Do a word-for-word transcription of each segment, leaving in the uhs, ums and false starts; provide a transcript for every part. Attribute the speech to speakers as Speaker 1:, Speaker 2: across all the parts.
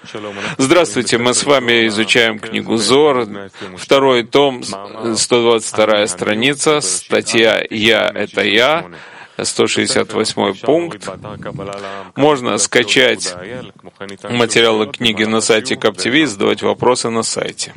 Speaker 1: Здравствуйте, мы с вами изучаем книгу Зор, второй том, сто двадцать вторая страница, статья «Я — это я», сто шестьдесят восьмой пункт. Можно скачать материалы книги на сайте КабТВ и задавать вопросы на сайте.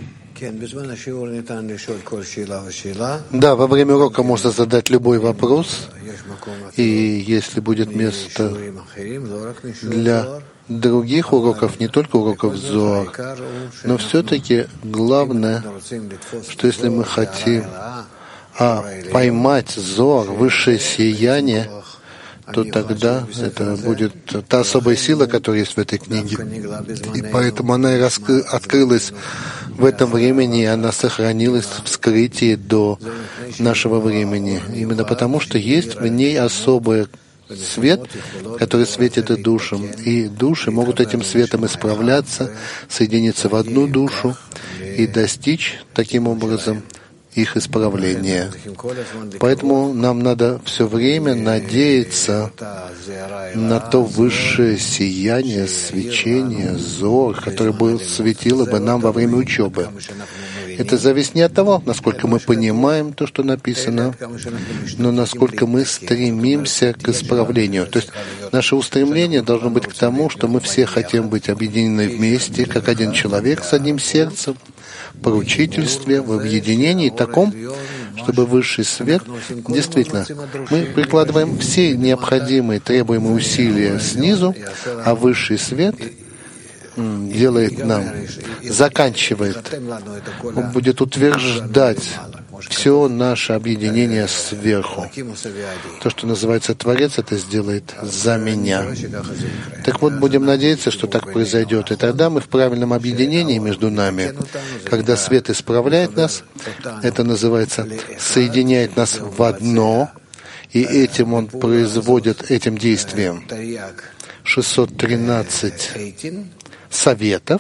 Speaker 2: Да, во время урока можно задать любой вопрос, и если будет место для других уроков, не только уроков Зоар, но все-таки главное, что если мы хотим а, поймать Зоар, высшее сияние, то тогда это будет та особая сила, которая есть в этой книге. И поэтому она и раскры... открылась в этом времени, и она сохранилась в скрытии до нашего времени. Именно потому, что есть в ней особый свет, который светит и душам. И души могут этим светом исправляться, соединиться в одну душу и достичь таким образом их исправления. Поэтому нам надо все время надеяться на то высшее сияние, свечение, зор, которое бы светило бы нам во время учебы. Это зависит не от того, насколько мы понимаем то, что написано, но насколько мы стремимся к исправлению. То есть наше устремление должно быть к тому, что мы все хотим быть объединены вместе, как один человек с одним сердцем, в поручительстве, в объединении таком, чтобы высший свет, действительно, мы прикладываем все необходимые требуемые усилия снизу, а высший свет делает нам, заканчивает, он будет утверждать все наше объединение сверху. То, что называется Творец, это сделает за меня. Так вот, будем надеяться, что так произойдет. И тогда мы в правильном объединении между нами. Когда свет исправляет нас, это называется соединяет нас в одно, и этим он производит, этим действием шестьсот тринадцать советов,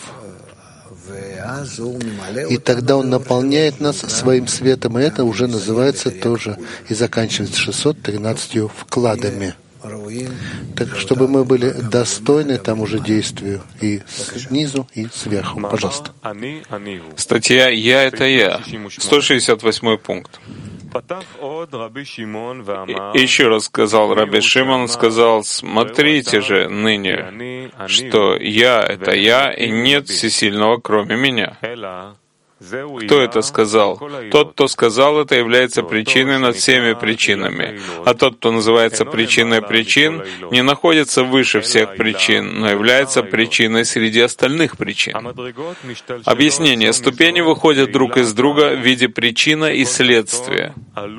Speaker 2: и тогда он наполняет нас своим светом, и это уже называется тоже и заканчивается шестьсот тринадцатью вкладами. Так, чтобы мы были достойны тому же действию и снизу, и сверху. Пожалуйста.
Speaker 1: Статья «Я — это я», сто шестьдесят восьмой пункт. И еще раз сказал Раби Шимон, сказал: смотрите же ныне, что я — это я, и нет всесильного, кроме меня. Кто это сказал? Тот, кто сказал это, является причиной над всеми причинами. А тот, кто называется причиной причин, не находится выше всех причин, но является причиной среди остальных причин. Объяснение. Ступени выходят друг из друга в виде причина и следствия.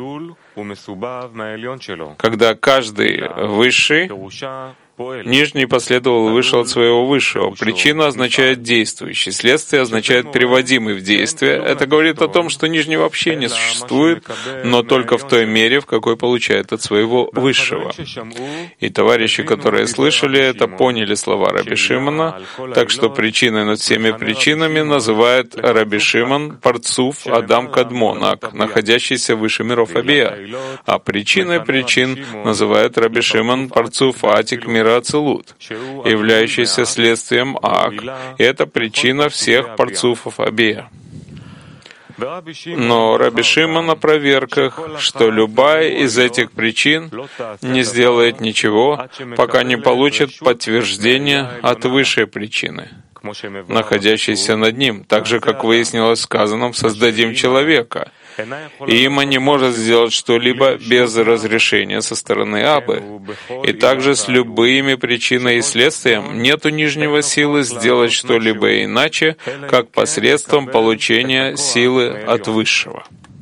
Speaker 1: Когда каждый высший, нижний последовал и вышел от своего высшего. Причина означает действующий, следствие означает приводимый в действие. Это говорит о том, что нижний вообще не существует, но только в той мере, в какой получает от своего высшего. И товарищи, которые слышали это, поняли слова Раби Шимона, так что причиной над всеми причинами называет Раби Шимон Парцуф Адам Кадмонак, находящийся выше миров Абия, а причиной причин называет Раби Шимон Парцуф Атик Мир Ацилут, являющийся следствием Ак, и это причина всех парцуфов Абия. Но Раби Шимон о проверках, что любая из этих причин не сделает ничего, пока не получит подтверждение от высшей причины, находящейся над ним, так же, как выяснилось в сказанном «создадим человека». И Има не может сделать что-либо без разрешения со стороны Абы. И также с любыми причиной и следствием нету нижнего силы сделать что-либо иначе, как посредством получения силы от Высшего.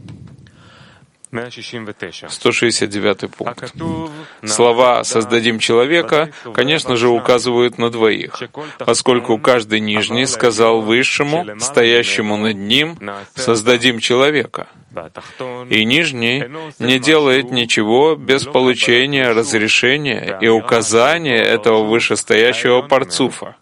Speaker 1: сто шестьдесят девятый пункт. Слова «создадим человека», конечно же, указывают на двоих, поскольку каждый нижний сказал высшему, стоящему над ним, «создадим человека». И нижний не делает ничего без получения разрешения и указания этого вышестоящего парцуфа.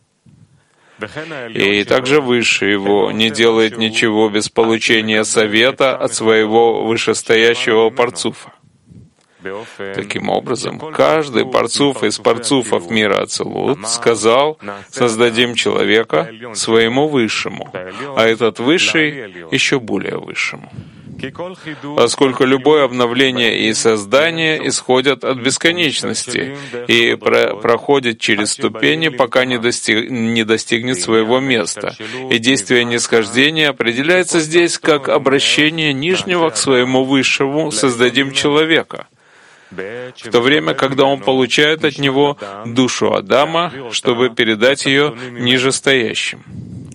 Speaker 1: И также выше его не делает ничего без получения совета от своего вышестоящего парцуфа. Таким образом, каждый парцуф из парцуфов мира Ацилут сказал: «Создадим человека своему высшему», а этот высший еще более высшему. Поскольку любое обновление и создание исходят от бесконечности и про проходит через ступени, пока не, достиг не достигнет своего места. И действие нисхождения определяется здесь как обращение нижнего к своему высшему «создадим человека», в то время, когда он получает от него душу Адама, чтобы передать ее нижестоящим.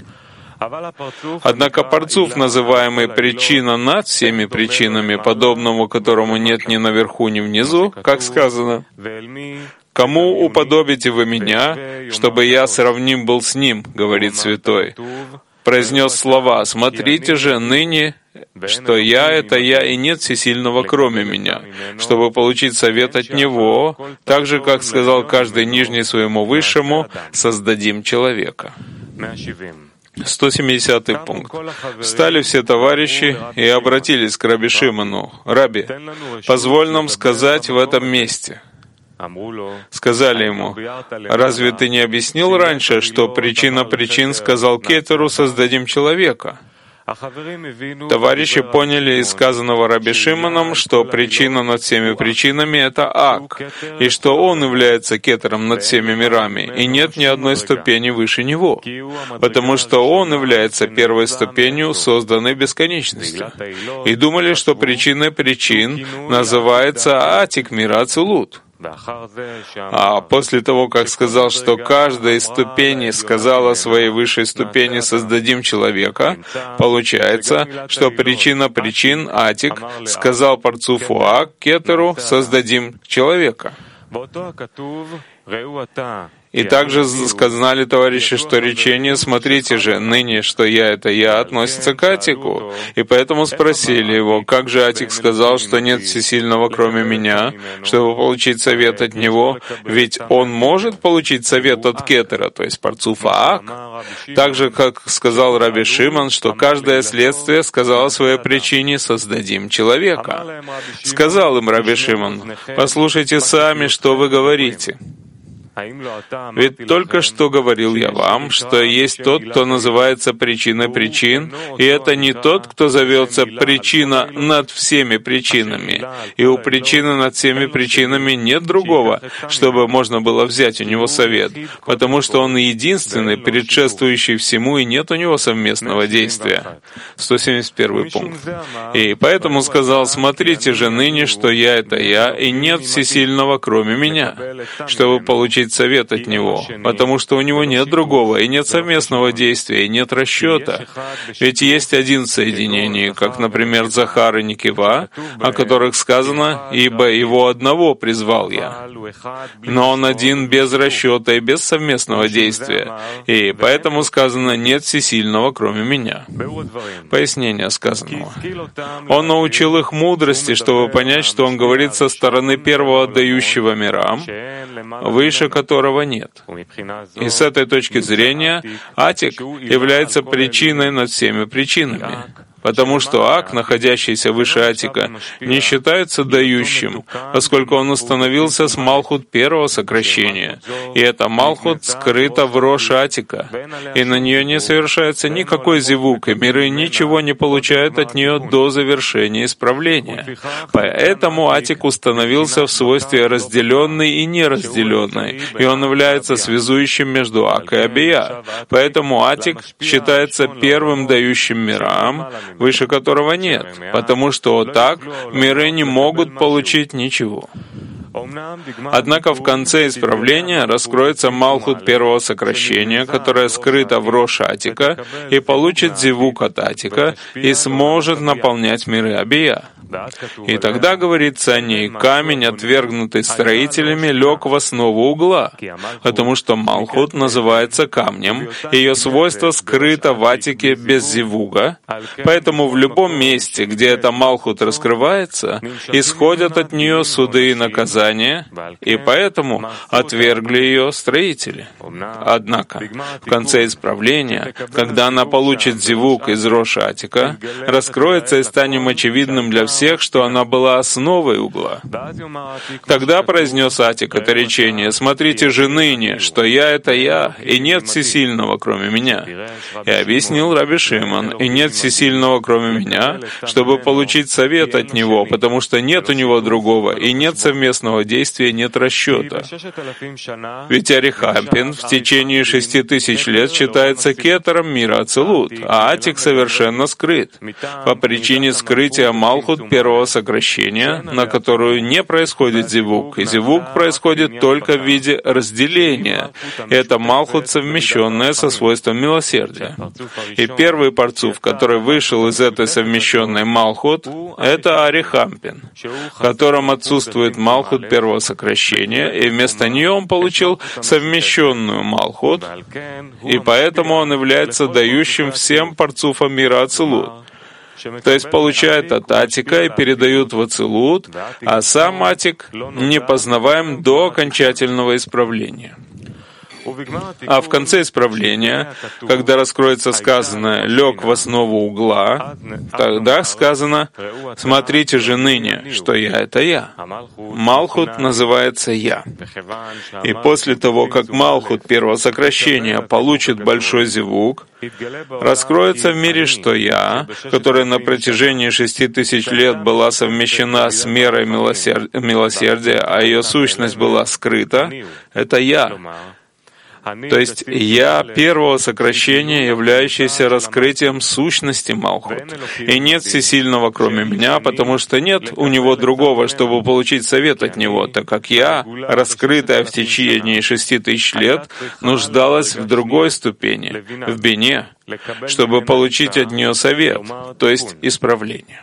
Speaker 1: Однако парцуф, называемый причина над всеми причинами, подобному которому нет ни наверху, ни внизу, как сказано: «Кому уподобите вы меня, чтобы я сравним был с ним, — говорит святой, — произнес слова: смотрите же ныне, что я — это я, и нет всесильного кроме меня, чтобы получить совет от него, так же, как сказал каждый нижний своему высшему: создадим человека». сто семидесятый пункт. Встали все товарищи и обратились к Раби Шимону: «Раби, позволь нам сказать в этом месте». Сказали ему: «Разве ты не объяснил раньше, что причина причин сказал Кетеру: создадим человека?» Товарищи поняли из сказанного Раби Шимоном, что причина над всеми причинами — это Ак, и что он является кетером над всеми мирами, и нет ни одной ступени выше него, потому что он является первой ступенью созданной бесконечностью. И думали, что причиной причин называется Атик мира Ацилут. А после того, как сказал, что каждая из ступеней сказала своей высшей ступени «создадим человека», получается, что причина причин, Атик, сказал парцуфу Ак, Кетеру: «создадим человека». И также сказали товарищи, что речение «смотрите же, ныне, что я — это я» относится к Атику. И поэтому спросили его: как же Атик сказал, что нет всесильного кроме меня, чтобы получить совет от него? Ведь он может получить совет от Кетера, то есть парцуфа Ак. Так же, как сказал Раби Шимон, что каждое следствие сказало своей причине: создадим человека. Сказал им Раби Шимон: послушайте сами, что вы говорите. Ведь только что говорил я вам, что есть тот, кто называется причиной причин, и это не тот, кто зовется причина над всеми причинами. И у причины над всеми причинами нет другого, чтобы можно было взять у него совет, потому что он единственный, предшествующий всему, и нет у него совместного действия. сто семьдесят первый пункт. И поэтому сказал: смотрите же ныне, что я — это я, и нет всесильного кроме меня, чтобы получить совет от него, потому что у него нет другого, и нет совместного действия, и нет расчета. Ведь есть один в соединении, как, например, Захар и Никива, о которых сказано: «Ибо его одного призвал я». Но он один без расчета и без совместного действия, и поэтому сказано: «Нет всесильного, кроме меня». Пояснение сказанного. Он научил их мудрости, чтобы понять, что он говорит со стороны первого отдающего мирам, выше которого нет. И с этой точки зрения Атик является причиной над всеми причинами. Потому что Ак, находящийся выше Атика, не считается дающим, поскольку он установился с Малхут первого сокращения, и эта Малхут скрыта в Рош Атика, и на нее не совершается никакой зивук, и миры ничего не получают от нее до завершения исправления. Поэтому Атик установился в свойстве разделенный и неразделенный, и он является связующим между Ак и Абия. Поэтому Атик считается первым дающим мирам, выше которого нет, потому что так миры не могут получить ничего. Однако в конце исправления раскроется Малхут первого сокращения, которая скрыта в Рош Атика, и получит зивук от Атика, и сможет наполнять миры Абия. И тогда, говорится о ней, камень, отвергнутый строителями, лег в основу угла, потому что Малхут называется камнем, ее свойство скрыто в Атике без зивуга, поэтому в любом месте, где эта Малхут раскрывается, исходят от нее суды и наказания, наказание, и поэтому отвергли ее строители. Однако, в конце исправления, когда она получит зивук из Роша Атика, раскроется и станет очевидным для всех, что она была основой угла. Тогда произнес Атик это речение: «Смотрите же ныне, что я — это я, и нет всесильного, кроме меня». И объяснил Раби Шимон: «И нет всесильного, кроме меня, чтобы получить совет от него, потому что нет у него другого, и нет совместного действия, нет расчета». Ведь Арихампин в течение шести тысяч лет считается кетером мира Ацилут, а Атик совершенно скрыт, по причине скрытия Малхут первого сокращения, на которую не происходит зивук, и зивук происходит только в виде разделения. Это Малхут, совмещенная со свойством милосердия. И первый парцуф, который вышел из этой совмещенной Малхут, это Арихампин, в котором отсутствует Малхут первого сокращения, и вместо нее он получил совмещенную Малхут, и поэтому он является дающим всем парцуфам мира Ацилут. То есть получают от Атика и передают в Ацилут, а сам Атик не познаваем до окончательного исправления. А в конце исправления, когда раскроется сказанное «лег в основу угла», тогда сказано «смотрите же ныне, что я — это я». Малхут называется «я». И после того, как Малхут первого сокращения получит большой зивук, раскроется в мире, что «я», которая на протяжении шести тысяч лет была совмещена с мерой милосерд... милосердия, а ее сущность была скрыта, это «я». То есть «я» первого сокращения, являющееся раскрытием сущности Малхут. И нет всесильного, кроме меня, потому что нет у него другого, чтобы получить совет от него, так как «я», раскрытая в течение шести тысяч лет, нуждалась в другой ступени, в бине, чтобы получить от нее совет, то есть исправление.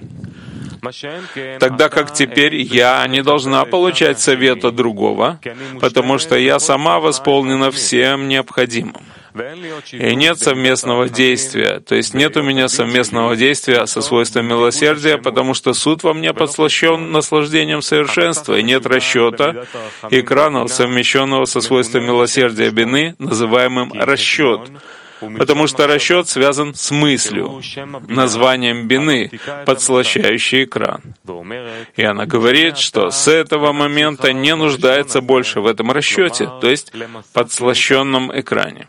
Speaker 1: Тогда как теперь я не должна получать совета другого, потому что я сама восполнена всем необходимым. И нет совместного действия, то есть нет у меня совместного действия со свойством милосердия, потому что суд во мне подслащен наслаждением совершенства, и нет расчета экрана, совмещенного со свойством милосердия бины, называемым расчет. Потому что расчет связан с мыслью, названием бины, подслащающий экран. И она говорит, что с этого момента не нуждается больше в этом расчете, то есть подслащенном экране.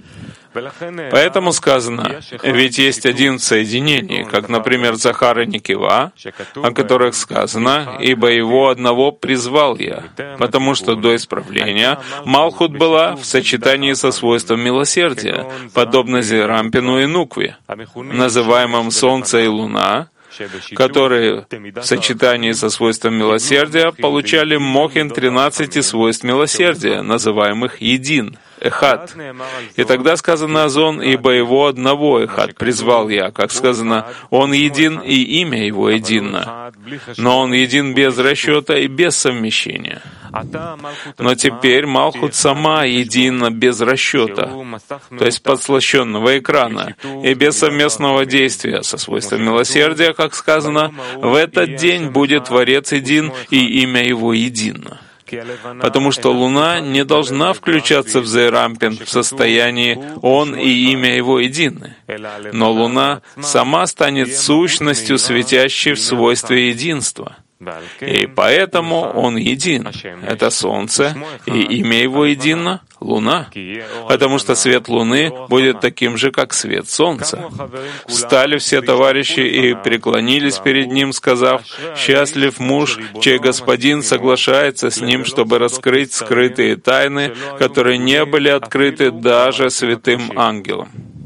Speaker 1: Поэтому сказано, ведь есть один в соединении, как, например, Захар и Никива, о которых сказано, «Ибо его одного призвал я», потому что до исправления Малхут была в сочетании со свойством милосердия, подобно Зерампину и Нукве, называемым Солнце и Луна, которые в сочетании со свойством милосердия получали мохин тринадцати свойств милосердия, называемых един, эхад. И тогда сказано «Азон, ибо его одного эхад призвал я», как сказано «Он един, и имя его едино». Но он един без расчета и без совмещения. Но теперь Малхут сама едина без расчета, то есть подслащенного экрана, и без совместного действия со свойством милосердия, как сказано, «В этот день будет Творец един, и имя его едино». Потому что Луна не должна включаться в Зейрампин в состоянии «Он и имя его едины». Но Луна сама станет сущностью, светящей в свойстве единства. И поэтому Он един. Это Солнце, и имя Его едино — Луна. Потому что свет Луны будет таким же, как свет Солнца. Встали все товарищи и преклонились перед Ним, сказав: «Счастлив муж, чей господин соглашается с ним, чтобы раскрыть скрытые тайны, которые не были открыты даже святым ангелам».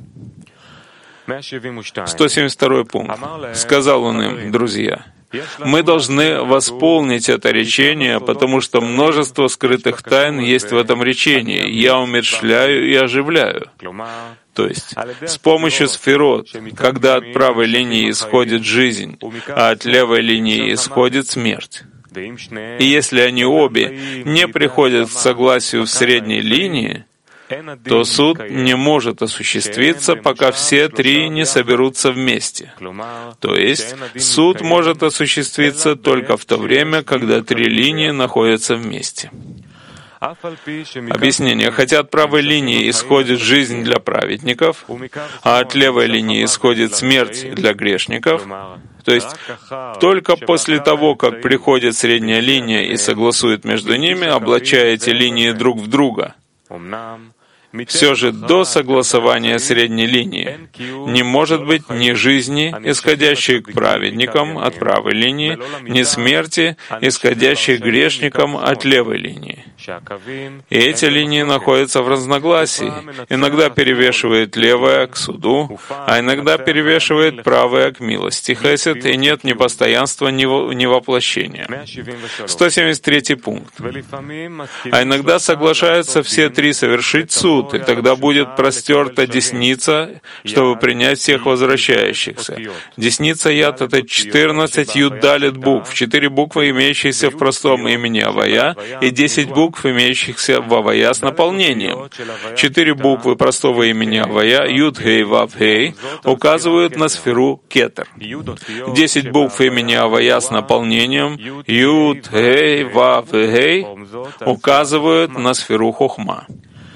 Speaker 1: сто семьдесят второй пункт. Сказал он им: «Друзья, мы должны восполнить это речение, потому что множество скрытых тайн есть в этом речении. Я умерщвляю и оживляю». То есть, с помощью сферот, когда от правой линии исходит жизнь, а от левой линии исходит смерть. И если они обе не приходят к согласию в средней линии, то суд не может осуществиться, пока все три не соберутся вместе. То есть суд может осуществиться только в то время, когда три линии находятся вместе. Объяснение. Хотя от правой линии исходит жизнь для праведников, а от левой линии исходит смерть для грешников, то есть только после того, как приходит средняя линия и согласует между ними, облачая эти линии друг в друга, все же до согласования средней линии не может быть ни жизни, исходящей к праведникам от правой линии, ни смерти, исходящей к грешникам от левой линии. И эти линии находятся в разногласии. Иногда перевешивает левая к суду, а иногда перевешивает правая к милости хесед, и нет ни постоянства, ни воплощения. сто семьдесят третий пункт. А иногда соглашаются все три совершить суд, и тогда будет простерта десница, чтобы принять всех возвращающихся. Десница яд — это четырнадцать юд-далит букв, четыре буквы, имеющиеся в простом имени Авая, и десять букв, имеющихся в Авая с наполнением. Четыре буквы простого имени Авая, юд-хей, вав-хей, указывают на сферу кетер. Десять букв имени Авая с наполнением, юд-хей, вав-хей, указывают на сферу хохма.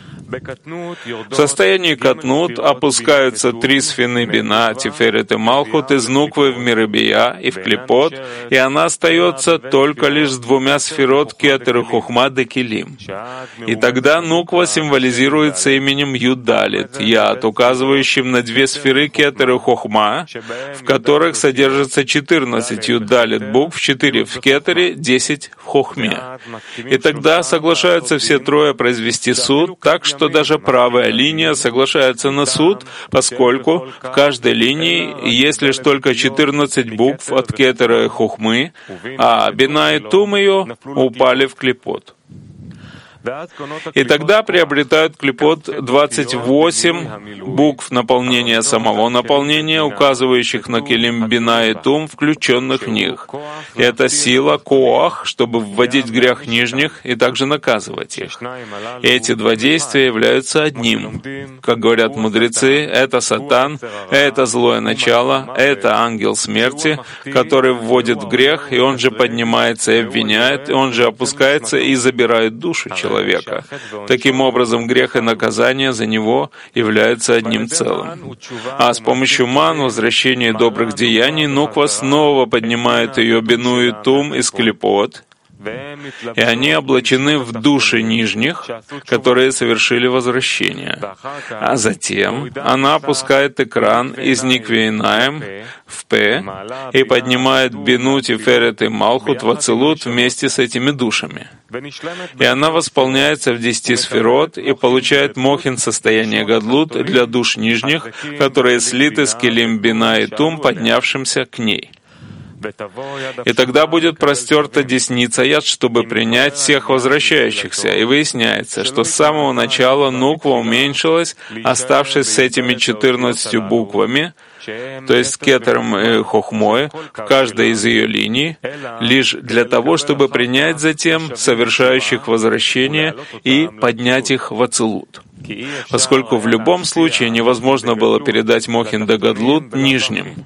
Speaker 1: В состоянии катнут опускаются три сфины бина, тиферет и малхут из нуквы в мирабия и в клипот, и она остается только лишь с двумя сферот кетер и хохма де килим. И тогда нуква символизируется именем юдалит, яд, указывающим на две сферы кетер и хохма, в которых содержится четырнадцать юдалит букв, четыре в кетере, десять в хохме. И тогда соглашаются все трое произвести суд, так что что даже правая линия соглашается на суд, поскольку в каждой линии есть лишь только четырнадцать букв от кетера и хохмы, а бина и тум ее упали в клипот. И тогда приобретают клипот двадцать восемь букв наполнения самого наполнения, указывающих на килим бина и тум, включенных в них. И это сила, коах, чтобы вводить грех нижних и также наказывать их. И эти два действия являются одним. Как говорят мудрецы, это сатан, это злое начало, это ангел смерти, который вводит в грех, и он же поднимается и обвиняет, и он же опускается и забирает душу человека. человека. Таким образом, грех и наказание за него являются одним целым. А с помощью ман, возвращения добрых деяний, нуква снова поднимает ее бину и тум из клипот, и они облачены в души нижних, которые совершили возвращение. А затем она опускает экран из Никвейнаем в П и поднимает бину, тиферет и малхут в ацилут вместе с этими душами. И она восполняется в десяти сферот и получает мохин состояние гадлут для душ нижних, которые слиты с килим бина и тум, поднявшимся к ней. И тогда будет простерта десница яд, чтобы принять всех возвращающихся. И выясняется, что с самого начала нуква уменьшилась, оставшись с этими четырнадцатью буквами, то есть кетером и хохмой, в каждой из ее линий, лишь для того, чтобы принять затем совершающих возвращение и поднять их в ацилут. Поскольку в любом случае невозможно было передать мохин да гадлут нижним.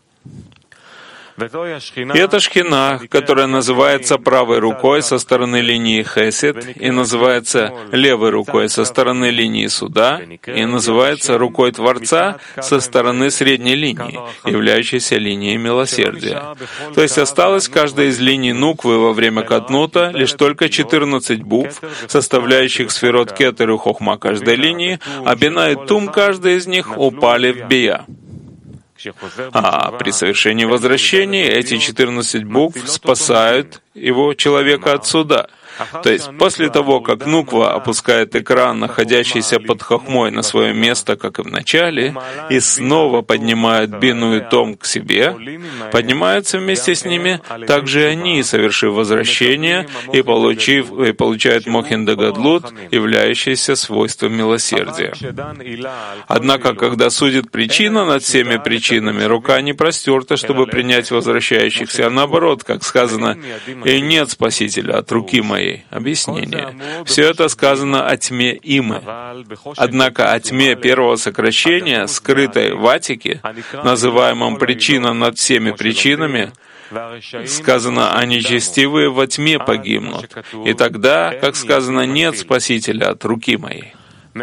Speaker 1: И это шхина, которая называется правой рукой со стороны линии хесед, и называется левой рукой со стороны линии суда, и называется рукой Творца со стороны средней линии, являющейся линией милосердия. То есть осталось каждой из линий нуквы во время катнута лишь только четырнадцать букв, составляющих сферот кетер и хохма каждой линии, а бина и тум каждой из них упали в бия. А при совершении возвращения эти четырнадцать букв спасают его, человека, от суда. То есть после того, как нуква опускает экран, находящийся под хохмой, на свое место, как и в начале, и снова поднимает бину и том к себе, поднимаются вместе с ними также они, совершив возвращение и, получив, и получают мохин да гадлут, являющийся свойством милосердия. Однако, когда судит причина над всеми причинами, рука не простерта, чтобы принять возвращающихся, а наоборот, как сказано, «И нет Спасителя от руки моей». моей. Объяснение. Все это сказано о тьме Имы. Однако о тьме первого сокращения, скрытой в Атике, называемом причина над всеми причинами, сказано, а нечестивые во тьме погибнут. И тогда, как сказано, нет Спасителя от руки моей.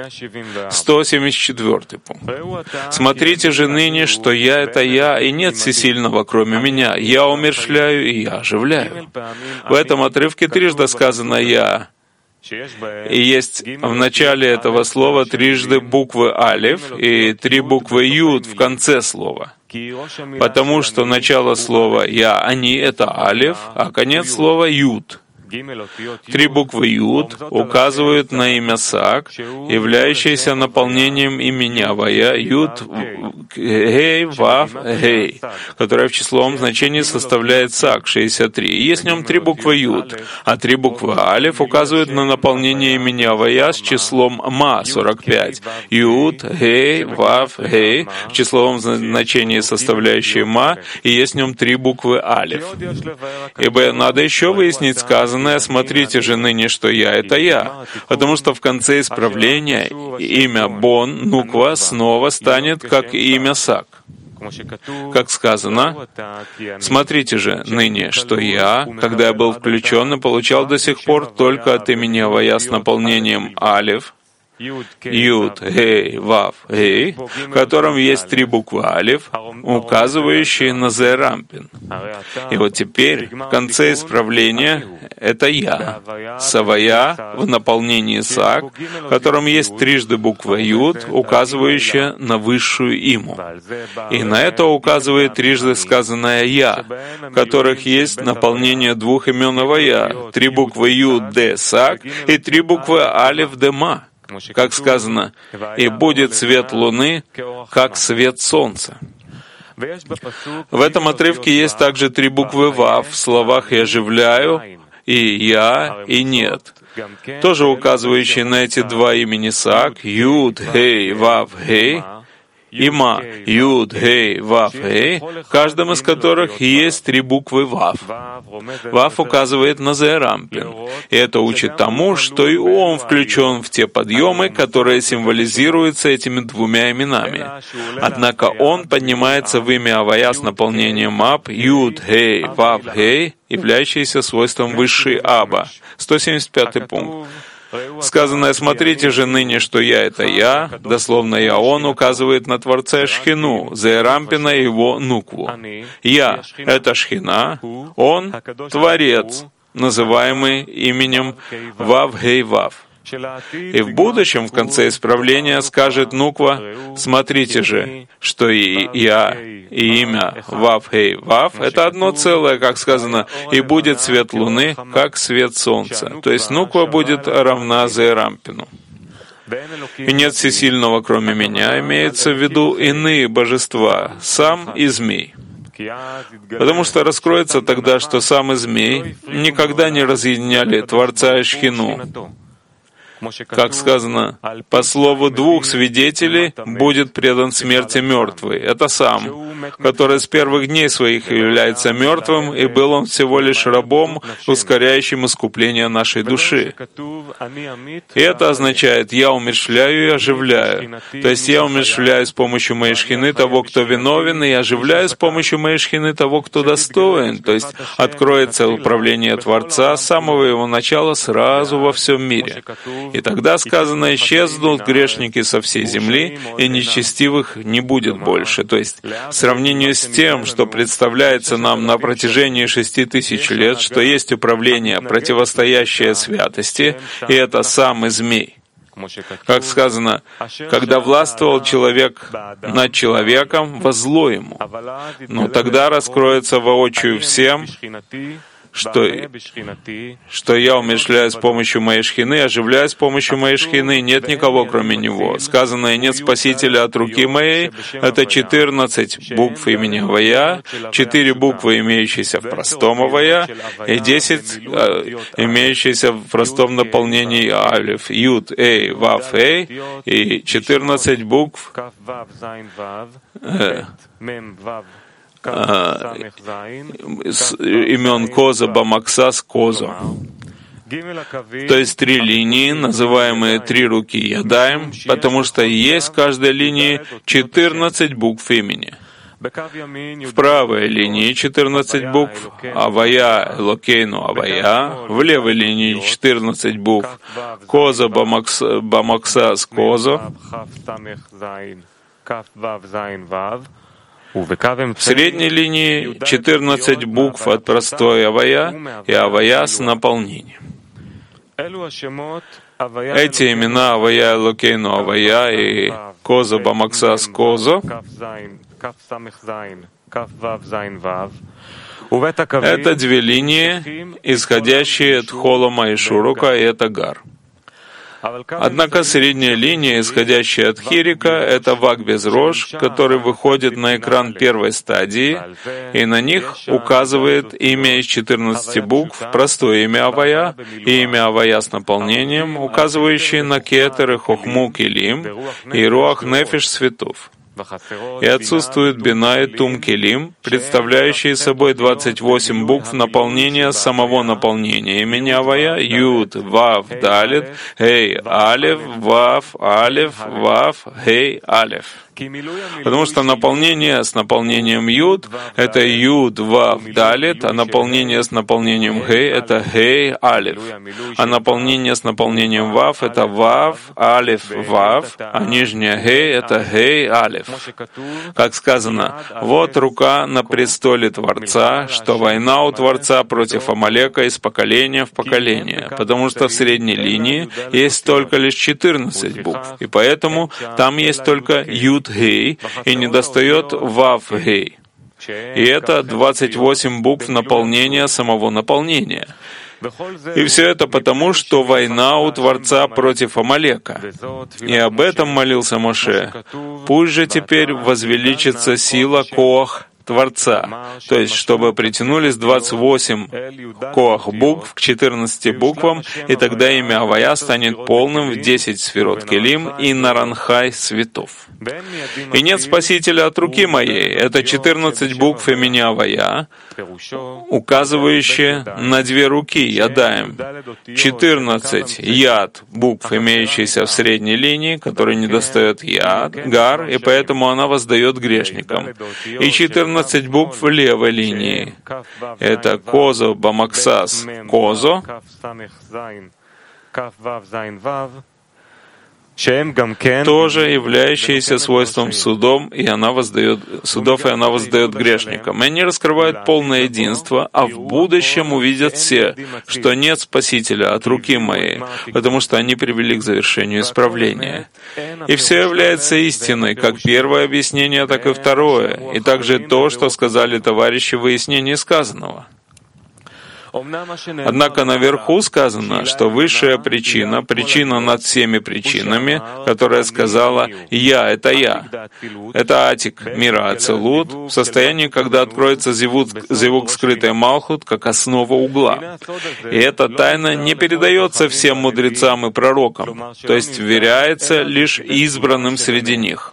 Speaker 1: сто семьдесят четвёртый пункт. «Смотрите же ныне, что я — это я, и нет всесильного, кроме меня. Я умерщвляю, и я оживляю». В этом отрывке трижды сказано «я». И есть в начале этого слова трижды буквы «алиф» и три буквы «юд» в конце слова. Потому что начало слова «я», они — это «алиф», а конец слова «юд». Три буквы «юд» указывают на имя Сак, являющееся наполнением имени Авая «юд гей вав гей», которое в числовом значении составляет Сак шестьдесят три. И есть в нем три буквы «юд», а три буквы «алиф» указывают на наполнение имени Авая с числом Ма сорок пять. «Юд гей вав гей» в числовом значении составляющее Ма, и есть в нем три буквы «алиф». Ибо надо еще выяснить сказанное. «Смотрите же ныне, что я — это я», потому что в конце исправления имя Бон, Нуква, снова станет как имя Сак. Как сказано, «Смотрите же ныне, что я, когда я был включен и получал до сих пор только от имени Авая с наполнением Алиф, Юд, Гей, Вав, Гей, в котором есть три буквы Алиф, указывающие на Зерампин». И вот теперь, в конце исправления, это «я», Савая в наполнении Сак, в котором есть трижды буква Юд, указывающая на высшую Иму. И на это указывает трижды сказанное «я», в которых есть наполнение двух имен Авая, три буквы Юд, Д, Сак, и три буквы Алиф, Д, Ма. Как сказано, «И будет свет луны, как свет солнца». В этом отрывке есть также три буквы «вав» в словах «я оживляю», и «я», и «нет», тоже указывающие на эти два имени Сак, «юд, гей, вав, гей», и «ма», «юд, гей, вав, гей», в каждом из которых есть три буквы «вав». «Вав» указывает на Зерампин, и это учит тому, что и он включен в те подъемы, которые символизируются этими двумя именами. Однако он поднимается в имя Авая с наполнением Мап, «юд, гей, вав, гей», являющийся свойством высшей Аба. сто семьдесят пятый пункт. Сказанное «смотрите же ныне, что я — это я», дословно «я» он указывает на Творца Шхину, Зерампина и его Нукву. «Я» — это Шхина, он — Творец, называемый именем Вав-Гей-Вав. И в будущем, в конце исправления, скажет Нуква, «Смотрите же, что и я, и имя Вав-Хей-Вав — это одно целое, как сказано, и будет свет луны, как свет солнца». То есть Нуква будет равна Зерампину. И нет всесильного, кроме меня, имеется в виду иные божества, сам и змей. Потому что раскроется тогда, что сам и змей никогда не разъединяли Творца и Шхину. Как сказано, по слову двух свидетелей будет предан смерти мертвый. Это сам, который с первых дней своих является мертвым, и был он всего лишь рабом, ускоряющим искупление нашей души. И это означает, я умерщвляю и оживляю. То есть я умерщвляю с помощью моей шхины того, кто виновен, и оживляю с помощью моей шхины того, кто достоин. То есть откроется управление Творца с самого его начала сразу во всем мире. И тогда, сказано, исчезнут грешники со всей земли, и нечестивых не будет больше. То есть, в сравнении с тем, что представляется нам на протяжении шести тысяч лет, что есть управление, противостоящее святости, и это сам и змей. Как сказано, когда властвовал человек над человеком, возло ему. Но тогда раскроется воочию всем, Что, что я умерщвляю с помощью моей шхины, оживляю с помощью моей шхины, нет никого, кроме него. Сказанное «нет спасителя от руки моей» — это четырнадцать букв имени Авая, четыре буквы, имеющиеся в простом Авая, и десять, имеющиеся в простом наполнении Алиф, Юд, Эй, Вав, Эй, и четырнадцать букв э, имен Коза, Бамаксас, Козо. То есть три линии, называемые три руки Ядаем, потому что есть в каждой линии четырнадцать букв имени. В правой линии четырнадцать букв Авая Элокейну Авая, в левой линии четырнадцать букв Коза Бамаксас Козо, в средней линии четырнадцать букв от простой Авая и Авая с наполнением. Эти имена Авая Элокейну Авая и Коза Бамаксас Козо это две линии, исходящие от Холома и Шурука, и это Гар. Однако средняя линия, исходящая от Хирика, это Вак без рож, который выходит на экран первой стадии, и на них указывает имя из четырнадцати букв, простое имя Авая и имя Авая с наполнением, указывающие на Кетер и Хохму Келим и Руах Нефиш Светов. И отсутствует Бина и Тум Келим, представляющие собой двадцать восемь букв наполнения самого наполнения имени Авая, Юд, Вав, Далит, Хей, Алев, Вав, Алев, Вав, Хей, Алев. Потому что наполнение с наполнением Юд — это Юд, Вав, Далит, а наполнение с наполнением Хей — это Хей, Алев. А наполнение с наполнением Вав — это Вав, Алев, Вав, а нижняя Хей — это Хей, Алев. Как сказано, вот рука на престоле Творца, что война у Творца против Амалека из поколения в поколение, потому что в средней линии есть только лишь четырнадцать букв, и поэтому там есть только Юд, Гей, и недостает Вав Гей. И это двадцать восемь букв наполнения самого наполнения. И все это потому, что война у Творца против Амалека. И об этом молился Моше. Пусть же теперь возвеличится сила Коах Творца, то есть чтобы притянулись двадцать восемь коах букв к четырнадцати буквам, и тогда имя Авая станет полным в десять сферот Келим и Наранхай светов. И нет спасителя от руки моей. Это четырнадцать букв имени Авая, указывающие на две руки Ядаем. четырнадцать яд букв, имеющиеся в средней линии, которые недостает яд, Гар, и поэтому она воздает грешникам. И четырнадцать букв в левой линии. Это Козо Бамаксас Козо, тоже являющиеся свойством судом, и она воздает, судов, и она воздает грешникам. И они раскрывают полное единство, а в будущем увидят все, что нет Спасителя от руки моей, потому что они привели к завершению исправления. И все является истиной, как первое объяснение, так и второе, и также то, что сказали товарищи в выяснении сказанного. Однако наверху сказано, что высшая причина, причина над всеми причинами, которая сказала «Я — это я». Это Атик мира Ацелут, в состоянии, когда откроется зевук, зевук скрытой Малхут, как основа угла. И эта тайна не передается всем мудрецам и пророкам, то есть вверяется лишь избранным среди них.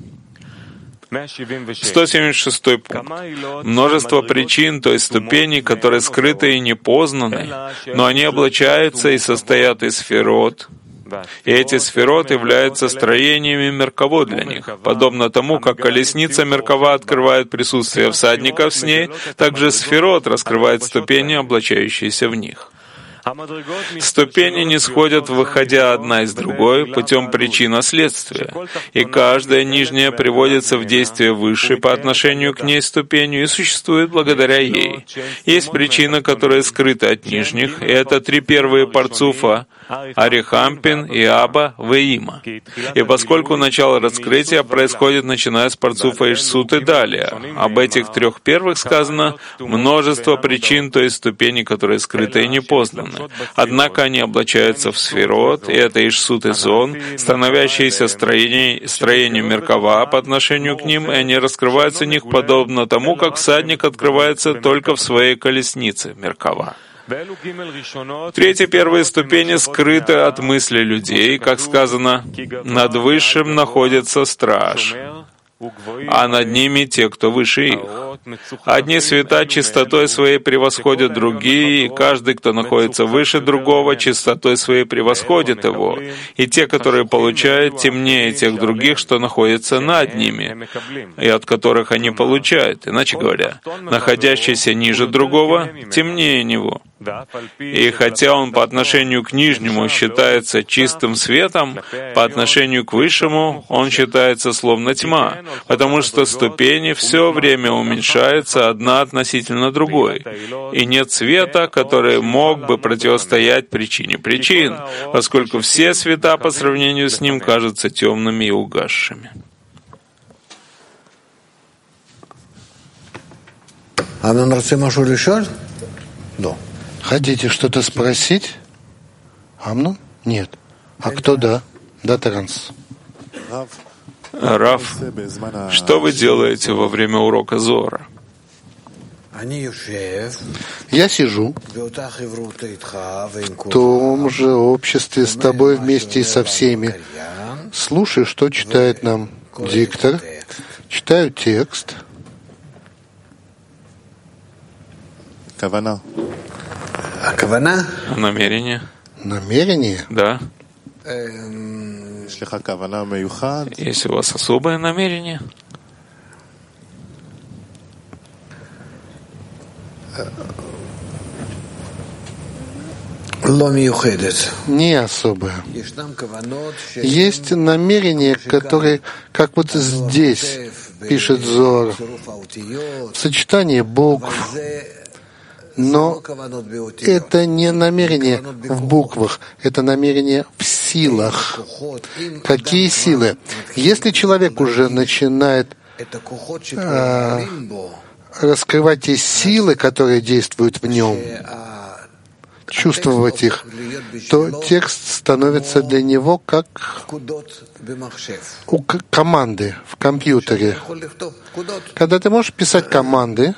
Speaker 1: сто семьдесят шестой пункт. Множество причин, то есть ступеней, которые скрыты и не познаны, но они облачаются и состоят из сферот, и эти сферот являются строениями меркавот для них. Подобно тому, как колесница меркава открывает присутствие всадников с ней, также сферот раскрывает ступени, облачающиеся в них. Ступени не сходят, выходя одна из другой, путем причинно-следствия, и каждая нижняя приводится в действие высшей по отношению к ней ступенью и существует благодаря ей. Есть причина, которая скрыта от нижних, и это три первые парцуфа — Арихампин, Иаба, Веима. И поскольку начало раскрытия происходит, начиная с парцуфа Ишсут и далее, об этих трех первых сказано множество причин, то есть ступеней, которые скрыты и не познаны. Однако они облачаются в сферот, и это Ишсут и Зон, становящиеся строением, строением Меркава по отношению к ним, и они раскрываются в них подобно тому, как всадник открывается только в своей колеснице Меркава. Третьи первые ступени скрыты от мысли людей, как сказано, «Над Высшим находится страж». а над ними те, кто выше их. Одни света чистотой своей превосходят другие, и каждый, кто находится выше другого, чистотой своей превосходит его. И те, которые получают, темнее тех других, что находятся над ними, и от которых они получают. Иначе говоря, находящийся ниже другого, темнее него. И хотя он по отношению к нижнему считается чистым светом, по отношению к высшему он считается словно тьма, потому что ступени все время уменьшаются одна относительно другой, и нет света, который мог бы противостоять причине причин, поскольку все света по сравнению с ним кажутся темными и угасшими.
Speaker 2: Хотите что-то спросить? Амнон? Нет. А кто да? Да, Таранс.
Speaker 1: Рав, что вы делаете во время урока Зоара?
Speaker 2: Я сижу в том же обществе с тобой вместе и со всеми. Слушаю, что читает нам диктор, читаю текст.
Speaker 1: Намерение?
Speaker 2: Намерение?
Speaker 1: Да. Есть у вас особое намерение?
Speaker 2: Не особое. Есть намерения, которые, как вот здесь пишет Зоар, сочетание букв, но это не намерение в буквах, это намерение в силах. Какие силы? Если человек уже начинает э, раскрывать те силы, которые действуют в нем, чувствовать их, то текст становится для него как у команды в компьютере. Когда ты можешь писать команды,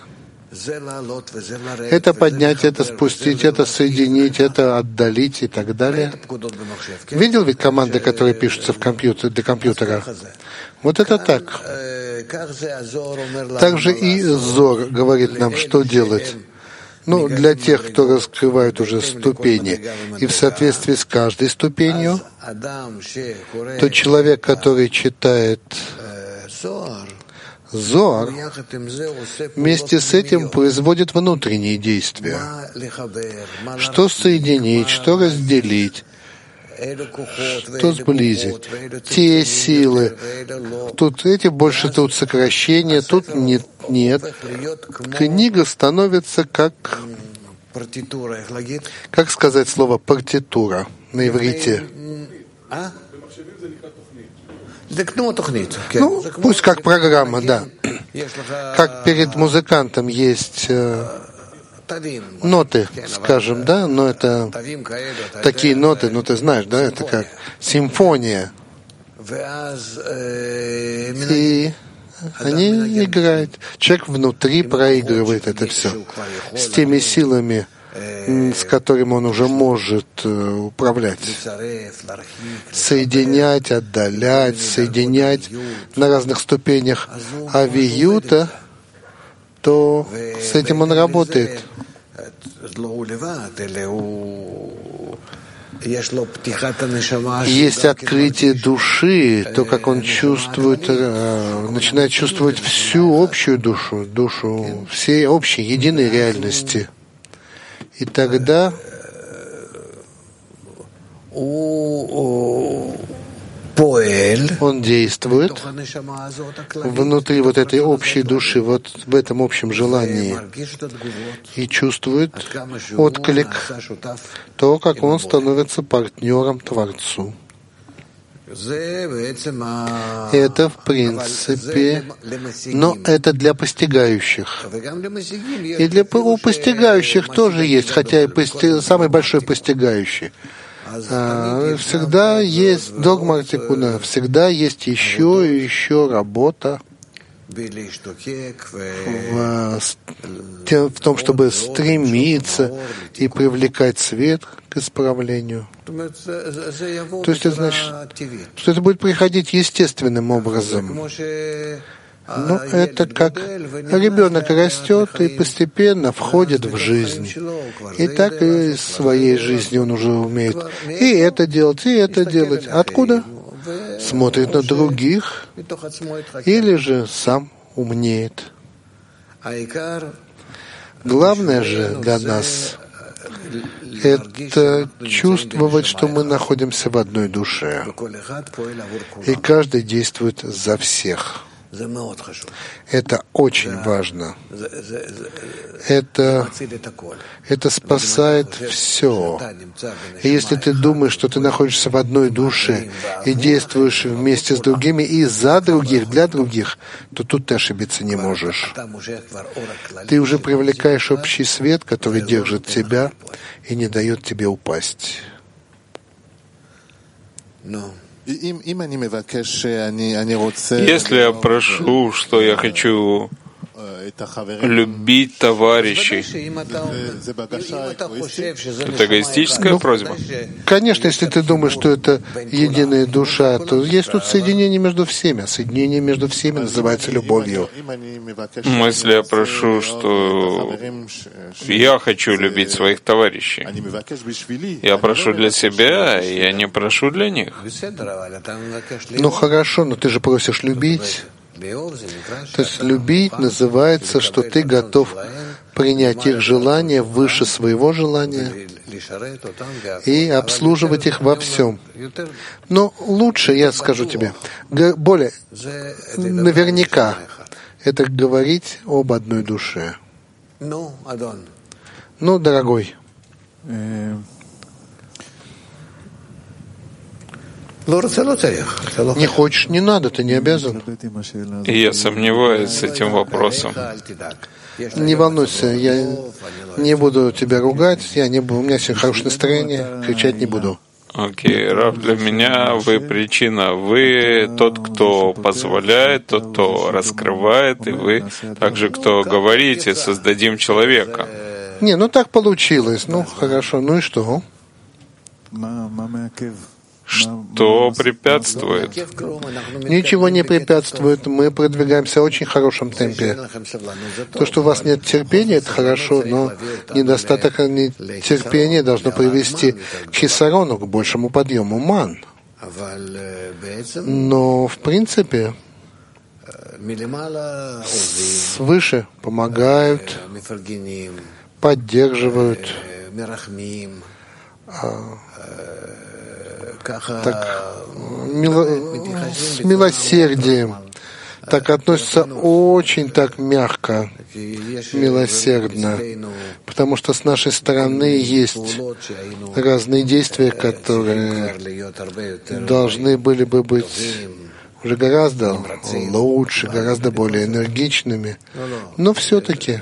Speaker 2: это поднять, это спустить, это соединить, это отдалить и так далее. Видел ведь команды, которые пишутся в компьютер, для компьютера? Вот это так. Также и Зор говорит нам, что делать. Ну, для тех, кто раскрывает уже ступени, и в соответствии с каждой ступенью, то человек, который читает Зоар, вместе с этим производит внутренние действия. Что соединить, что разделить, что сблизить. Те силы. Тут эти больше тут сокращения, тут нет. нет. Книга становится как, как сказать слово партитура на иврите. Ну, пусть как программа, да. Как перед музыкантом есть э, ноты, скажем, да, но это такие ноты, ну ты знаешь, да, это как симфония. И они играют. Человек внутри проигрывает это все с теми силами, с которыми он уже может управлять. Соединять, отдалять, соединять на разных ступенях авиюта, то с этим он работает. Есть открытие души, то, как он чувствует, начинает чувствовать всю общую душу, душу всей общей, единой реальности. И тогда он действует внутри вот этой общей души, вот в этом общем желании, и чувствует отклик, то, как он становится партнером Творцу. Это, в принципе, но это для постигающих. И для у постигающих тоже есть, хотя и пости, самый большой постигающий. А, всегда есть догма Тикуна, всегда есть еще и еще работа. в, в том, чтобы стремиться и привлекать свет к исправлению. То есть это значит, что это будет приходить естественным образом. Но это как ребенок растет и постепенно входит в жизнь. И так и своей жизнью он уже умеет и это делать, и это делать. Откуда? Смотрит на других или же сам умнеет. Главное же для нас — это чувствовать, что мы находимся в одной душе, и каждый действует за всех. Это очень важно. Это, это спасает все. И если ты думаешь, что ты находишься в одной душе и действуешь вместе с другими и за других, для других, то тут ты ошибиться не можешь. Ты уже привлекаешь общий свет, который держит тебя и не дает тебе упасть.
Speaker 1: Если я прошу, что я хочу любить товарищей, это эгоистическая
Speaker 2: ну,
Speaker 1: просьба?
Speaker 2: Конечно, если ты думаешь, что это единая душа, то есть тут соединение между всеми. А соединение между всеми называется любовью.
Speaker 1: Если я прошу, что я хочу любить своих товарищей, я прошу для себя, и я не прошу для них.
Speaker 2: Ну хорошо, но ты же просишь любить. То есть любить называется, что ты готов принять их желания выше своего желания и обслуживать их во всем. Но лучше, я скажу тебе, более наверняка, это говорить об одной душе. Ну, дорогой, не хочешь, не надо, ты не обязан.
Speaker 1: И я сомневаюсь с этим вопросом.
Speaker 2: Не волнуйся, я не буду тебя ругать, я не буду, у меня сегодня хорошее настроение, кричать не буду.
Speaker 1: Окей, okay. Рав, для меня вы причина. Вы тот, кто позволяет, тот, кто раскрывает, и вы также, кто говорите, создадим человека.
Speaker 2: Не, ну так получилось, ну хорошо, ну и что?
Speaker 1: Что препятствует?
Speaker 2: Ничего не препятствует. Мы продвигаемся в очень хорошем темпе. То, что у вас нет терпения, это хорошо, но недостаток терпения должно привести к хисарону, к большему подъему ман. Но, в принципе, свыше помогают, поддерживают, так, мило, с милосердием, так относятся очень так мягко, милосердно, потому что с нашей стороны есть разные действия, которые должны были бы быть уже гораздо лучше, гораздо более энергичными, но все-таки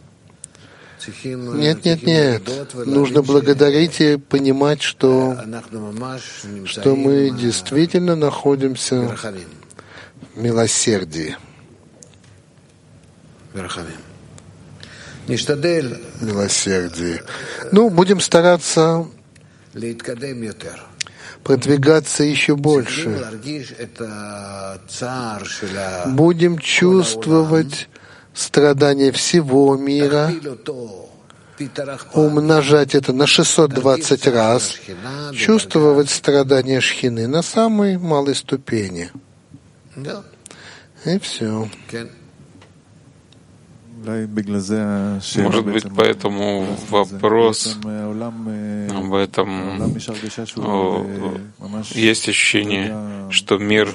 Speaker 2: Нет, нет, нет. Нужно благодарить и понимать, что, что мы действительно находимся в милосердии. Милосердие. Ну, будем стараться продвигаться еще больше. Будем чувствовать страдания всего мира, умножать это на шестьсот двадцать раз, чувствовать страдания Шхины на самой малой ступени. И все.
Speaker 1: Может быть, поэтому вопрос об этом, о, есть ощущение, что мир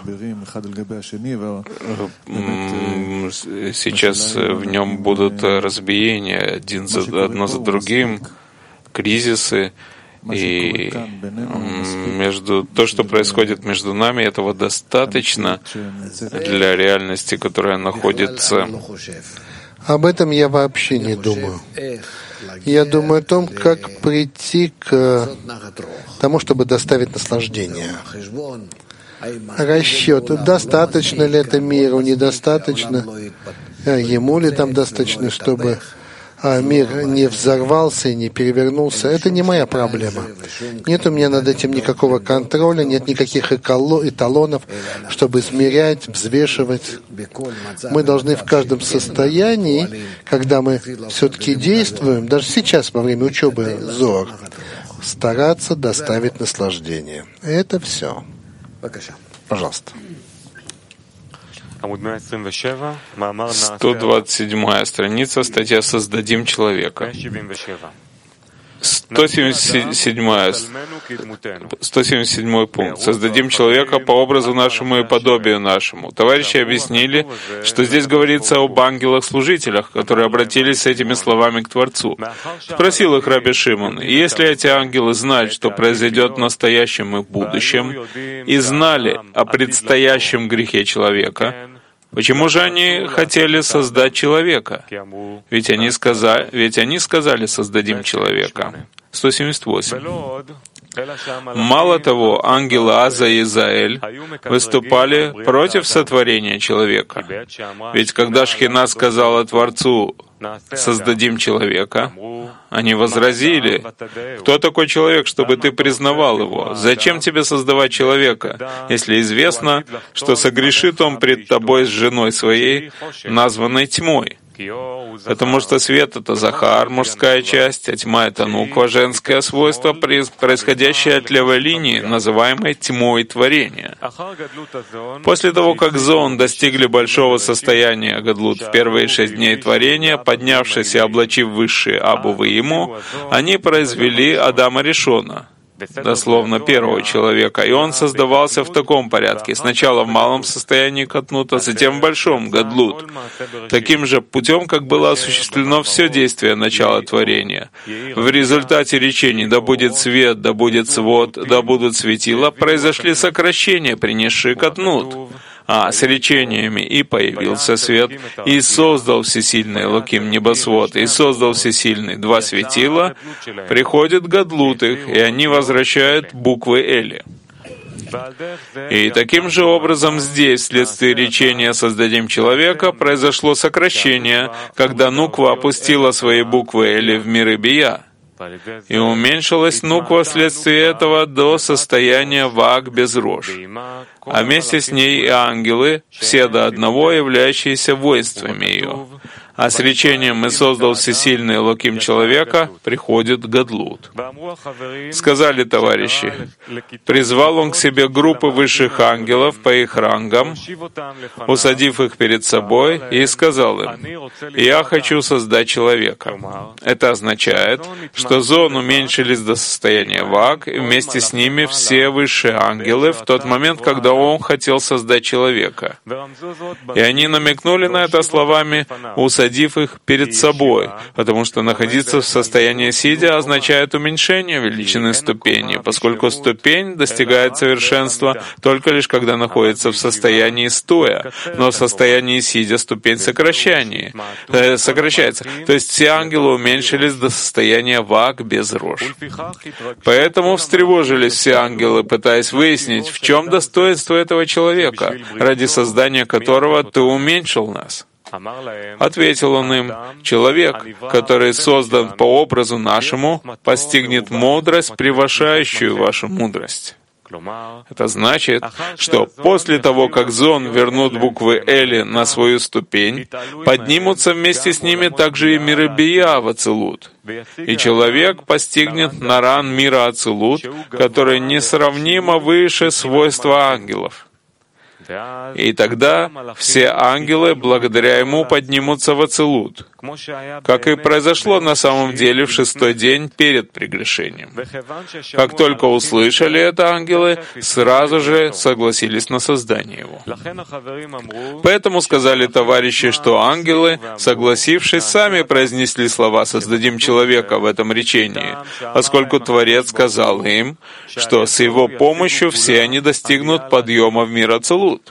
Speaker 1: сейчас в нем будут разбиения один за, одно за другим, кризисы, и между, то, что происходит между нами, этого достаточно для реальности, которая находится.
Speaker 2: Об этом я вообще не думаю. Я думаю о том, как прийти к тому, чтобы доставить наслаждение. расчет, достаточно ли это миру, недостаточно, ему ли там достаточно, чтобы мир не взорвался и не перевернулся. Это не моя проблема. Нет у меня над этим никакого контроля, нет никаких эталонов, чтобы измерять, взвешивать. Мы должны в каждом состоянии, когда мы все-таки действуем, даже сейчас во время учебы Зоар, стараться доставить наслаждение. Это все. Пожалуйста.
Speaker 1: сто двадцать седьмая страница, статья «Создадим человека». сто семьдесят седьмой пункт. «Создадим человека по образу нашему и подобию нашему». Товарищи объяснили, что здесь говорится об ангелах-служителях, которые обратились с этими словами к Творцу. Спросил их Раби Шимон, если эти ангелы знают, что произойдет в настоящем и в будущем, и знали о предстоящем грехе человека, почему же они хотели создать человека? Ведь они сказали, ведь они сказали «создадим человека». сто семьдесят восемь. Мало того, ангелы Аза и Изаэль выступали против сотворения человека. Ведь когда Шхина сказала Творцу «создадим человека», они возразили: «Кто такой человек, чтобы ты признавал его? Зачем тебе создавать человека, если известно, что согрешит он пред тобой с женой своей, названной тьмой?» Потому что свет — это Захар, мужская часть, а тьма — это Нуква, женское свойство, происходящее от левой линии, называемой тьмой творения. После того, как Зон достигли большого состояния Гадлут в первые шесть дней творения, поднявшись и облачив высшие обувы ему, они произвели Адама Ришона, дословно первого человека, и он создавался в таком порядке: сначала в малом состоянии Катнута, затем в большом Гадлут, таким же путем, как было осуществлено все действие начала творения. В результате речений «да будет свет», «да будет свод», «да будут светила» произошли сокращения, принесшие Катнут. А с речениями «и появился свет», «и создал всесильный Элоким небосвод», «и создал всесильный два светила», приходит Гадлут их, и они возвращают буквы Эли. И таким же образом здесь, вследствие речения «создадим человека», произошло сокращение, когда Нуква опустила свои буквы Эли в миры Бия. И уменьшилась Нуква вследствие этого до состояния Ваак без рож, а вместе с ней и ангелы, все до одного являющиеся воинствами ее. А с речением «и создал всесильный Элоким человека» приходит Гадлут. Сказали товарищи, призвал он к себе группы высших ангелов по их рангам, усадив их перед собой, и сказал им: «Я хочу создать человека». Это означает, что Зон уменьшились до состояния Ваак, и вместе с ними все высшие ангелы в тот момент, когда он хотел создать человека. И они намекнули на это словами «усадив их перед собой», потому что находиться в состоянии сидя означает уменьшение величины ступени, поскольку ступень достигает совершенства только лишь когда находится в состоянии стоя, но в состоянии сидя ступень сокращения, э, сокращается. То есть все ангелы уменьшились до состояния Ваак без рож. Поэтому встревожились все ангелы, пытаясь выяснить, в чем достоинство этого человека, ради создания которого ты уменьшил нас. Ответил он им: «Человек, который создан по образу нашему, постигнет мудрость, превышающую вашу мудрость». Это значит, что после того, как Зон вернут буквы Эли на свою ступень, поднимутся вместе с ними также и миры Бия в Ацилут. И человек постигнет Наран мира Ацилут, который несравнимо выше свойства ангелов. И тогда все ангелы благодаря ему поднимутся в Ацилут, как и произошло на самом деле в шестой день перед прегрешением. Как только услышали это ангелы, сразу же согласились на создание его. Поэтому сказали товарищи, что ангелы, согласившись, сами произнесли слова «создадим человека» в этом речении, поскольку Творец сказал им, что с его помощью все они достигнут подъема в мир Ацилут.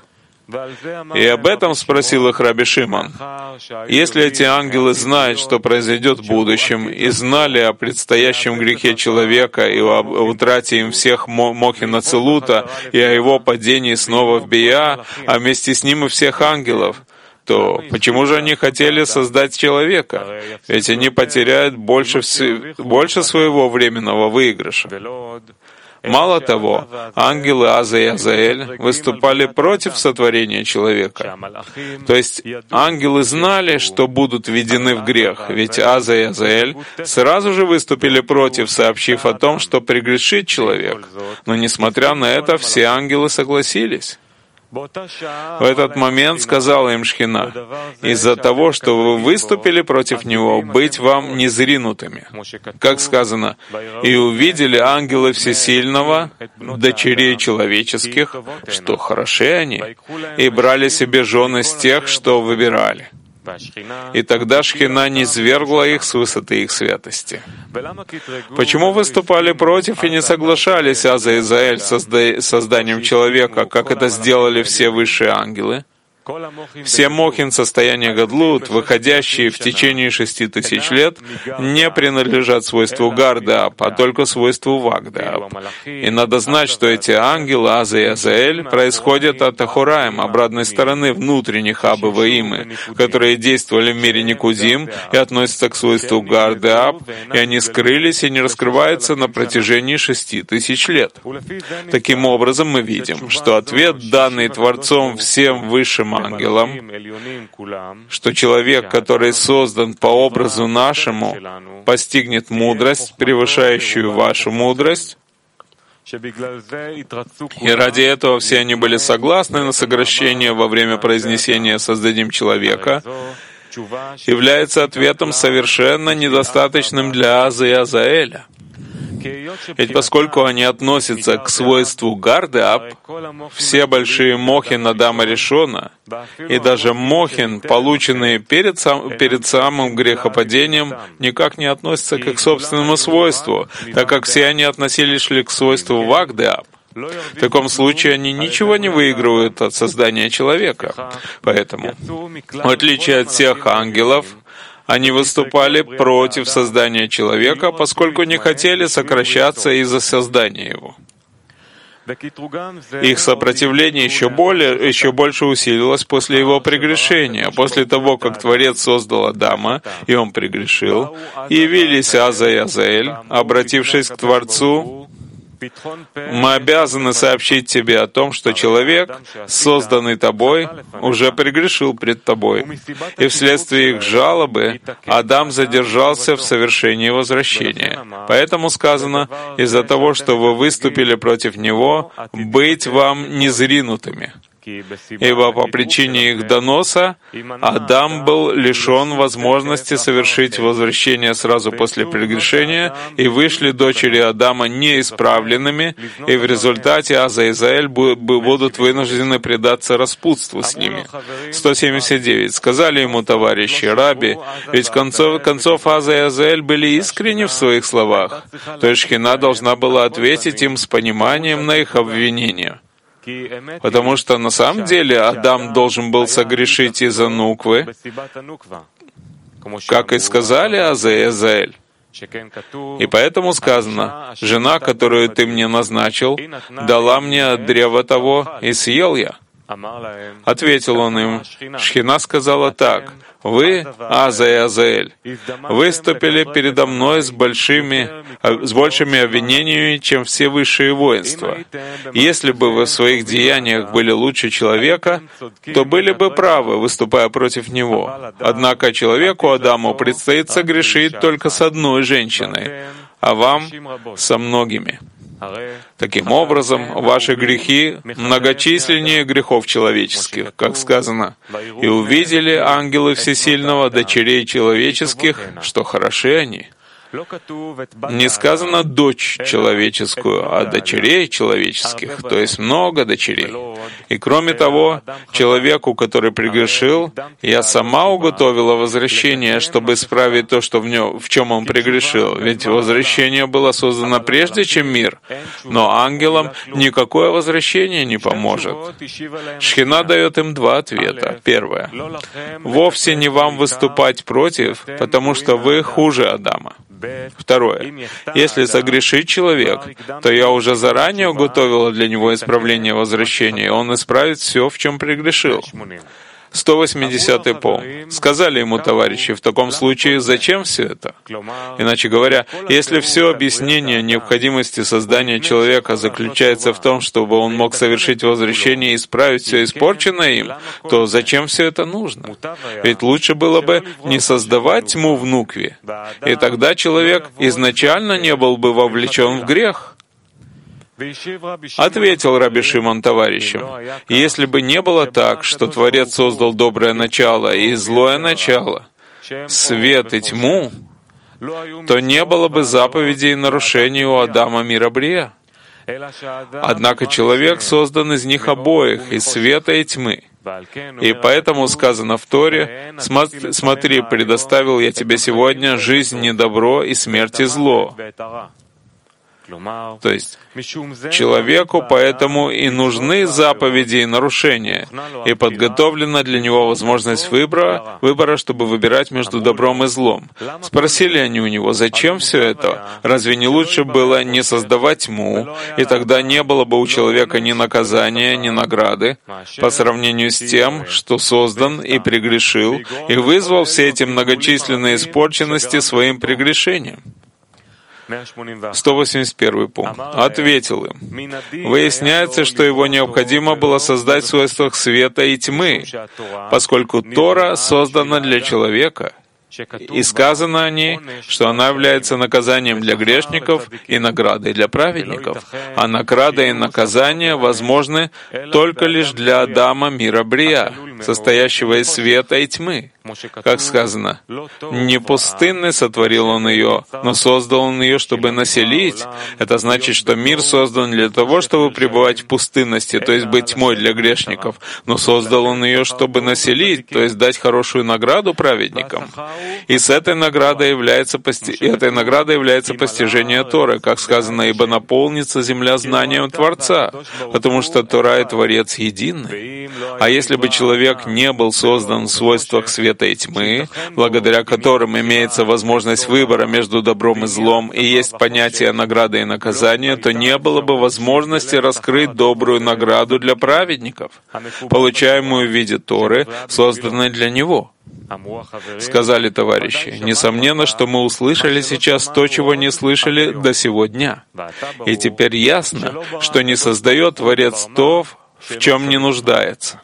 Speaker 1: И об этом спросил их Раби Шимон. Если эти ангелы знают, что произойдет в будущем, и знали о предстоящем грехе человека и об утрате им всех Мохин Ацилута, и о его падении снова в Бия, а вместе с ним и всех ангелов, то почему же они хотели создать человека? Ведь они потеряют больше, вс... больше своего временного выигрыша. Мало того, ангелы Аза и Азаэль выступали против сотворения человека. То есть ангелы знали, что будут введены в грех, ведь Аза и Азаэль сразу же выступили против, сообщив о том, что прегрешит человек. Но несмотря на это, все ангелы согласились. В этот момент сказала им Шхина: «Из-за того, что вы выступили против него, быть вам незринутыми». Как сказано: «И увидели ангелы Всесильного, дочерей человеческих, что хороши они, и брали себе жены с тех, что выбирали». И тогда Шхина низвергла их с высоты их святости. Почему выступали против и не соглашались Аза и Азаэль с созда... созданием человека, как это сделали все высшие ангелы? Все мохин состояния гадлут, выходящие в течение шести тысяч лет, не принадлежат свойству Гардааб, а только свойству Вагдааб. И надо знать, что эти ангелы, Аза и Азаэль, происходят от Ахураим, обратной стороны внутренних Абы Ваимы, которые действовали в мире Никудим и относятся к свойству Гардааб, и они скрылись и не раскрываются на протяжении шести тысяч лет. Таким образом, мы видим, что ответ, данный Творцом всем высшим ангелам, что человек, который создан по образу нашему, постигнет мудрость, превышающую вашу мудрость, и ради этого все они были согласны на сокращение во время произнесения «создадим человека», является ответом совершенно недостаточным для Аза и Азаэля. Ведь поскольку они относятся к свойству Гардааб, все большие мохин Адама Ришона, и даже мохин, полученные перед, сам, перед самым грехопадением, никак не относятся к их собственному свойству, так как все они относились лишь к свойству Вагдааб. В таком случае они ничего не выигрывают от создания человека. Поэтому, в отличие от всех ангелов, они выступали против создания человека, поскольку не хотели сокращаться из-за создания его. Их сопротивление еще, более, еще больше усилилось после его прегрешения. После того, как Творец создал Адама, и он прегрешил, явились Аза и Азаэль, обратившись к Творцу: «Мы обязаны сообщить тебе о том, что человек, созданный тобой, уже прегрешил пред тобой, и вследствие их жалобы Адам задержался в совершении возвращения. Поэтому сказано: из-за того, что вы выступили против него, быть вам незринутыми». Ибо по причине их доноса Адам был лишен возможности совершить возвращение сразу после прегрешения, и вышли дочери Адама неисправленными, и в результате Аза и Азаэль будут вынуждены предаться распутству с ними. сто семьдесят девять. Сказали ему товарищи: «Раби, ведь концов, концов Аза и Азаэль были искренни в своих словах». То есть Шхина должна была ответить им с пониманием на их обвинения. Потому что на самом деле Адам должен был согрешить из-за нуквы, как и сказали Аза и Азаэль. И поэтому сказано: «Жена, которую ты мне назначил, дала мне от древа того, и съел я». Ответил он им, Шхина сказала так: «Вы, Аза и Азаэль, выступили передо мной с большими, с большими обвинениями, чем все высшие воинства. Если бы вы в своих деяниях были лучше человека, то были бы правы, выступая против него. Однако человеку Адаму предстоит согрешить только с одной женщиной, а вам — со многими. Таким образом, ваши грехи многочисленнее грехов человеческих, как сказано: «И увидели ангелы Всесильного, дочерей человеческих, что хороши они». Не сказано «дочь человеческую», а «дочерей человеческих», то есть много дочерей. И кроме того, человеку, который прегрешил, я сама уготовила возвращение, чтобы исправить то, что в нем, в чем он прегрешил. Ведь возвращение было создано прежде, чем мир. Но ангелам никакое возвращение не поможет. Шхина дает им два ответа. Первое. Вовсе не вам выступать против, потому что вы хуже Адама. Второе. Если согрешит человек, то я уже заранее уготовила для него исправление возвращения, и он исправит все, в чем прегрешил. сто восьмидесятый пункт. Сказали ему товарищи, в таком случае зачем все это? Иначе говоря, если все объяснение необходимости создания человека заключается в том, чтобы он мог совершить возвращение и исправить все испорченное им, то зачем все это нужно? Ведь лучше было бы не создавать тьму в нукве, и тогда человек изначально не был бы вовлечен в грех. Ответил Раби Шимон товарищам, если бы не было так, что Творец создал доброе начало и злое начало, свет и тьму, то не было бы заповедей и нарушений у Адама мира Брия. Однако человек создан из них обоих, из света и тьмы. И поэтому сказано в Торе, «Смотри, предоставил я тебе сегодня жизнь не добро и смерть и зло». То есть человеку поэтому и нужны заповеди и нарушения, и подготовлена для него возможность выбора, выбора, чтобы выбирать между добром и злом. Спросили они у него, зачем все это? Разве не лучше было не создавать тьму, и тогда не было бы у человека ни наказания, ни награды, по сравнению с тем, что создан и прегрешил, и вызвал все эти многочисленные испорченности своим прегрешением? сто восемьдесят первый пункт. Ответил им. Выясняется, что его необходимо было создать в свойствах света и тьмы, поскольку Тора создана для человека, и сказано о ней, что она является наказанием для грешников и наградой для праведников, а награда и наказание возможны только лишь для Адама мира Брия, состоящего из света и тьмы. Как сказано, «Не пустынной сотворил он ее, но создал он ее, чтобы населить». Это значит, что мир создан для того, чтобы пребывать в пустынности, то есть быть тьмой для грешников, но создал он ее, чтобы населить, то есть дать хорошую награду праведникам. И с этой наградой является, пости... и этой наградой является постижение Торы, как сказано, «Ибо наполнится земля знанием Творца», потому что Тора и Творец едины. А если бы человек не был создан в свойствах света и тьмы, благодаря которым имеется возможность выбора между добром и злом, и есть понятие награды и наказания, то не было бы возможности раскрыть добрую награду для праведников, получаемую в виде Торы, созданной для него. Сказали товарищи, несомненно, что мы услышали сейчас то, чего не слышали до сего дня. И теперь ясно, что не создает Творец то, в чем не нуждается.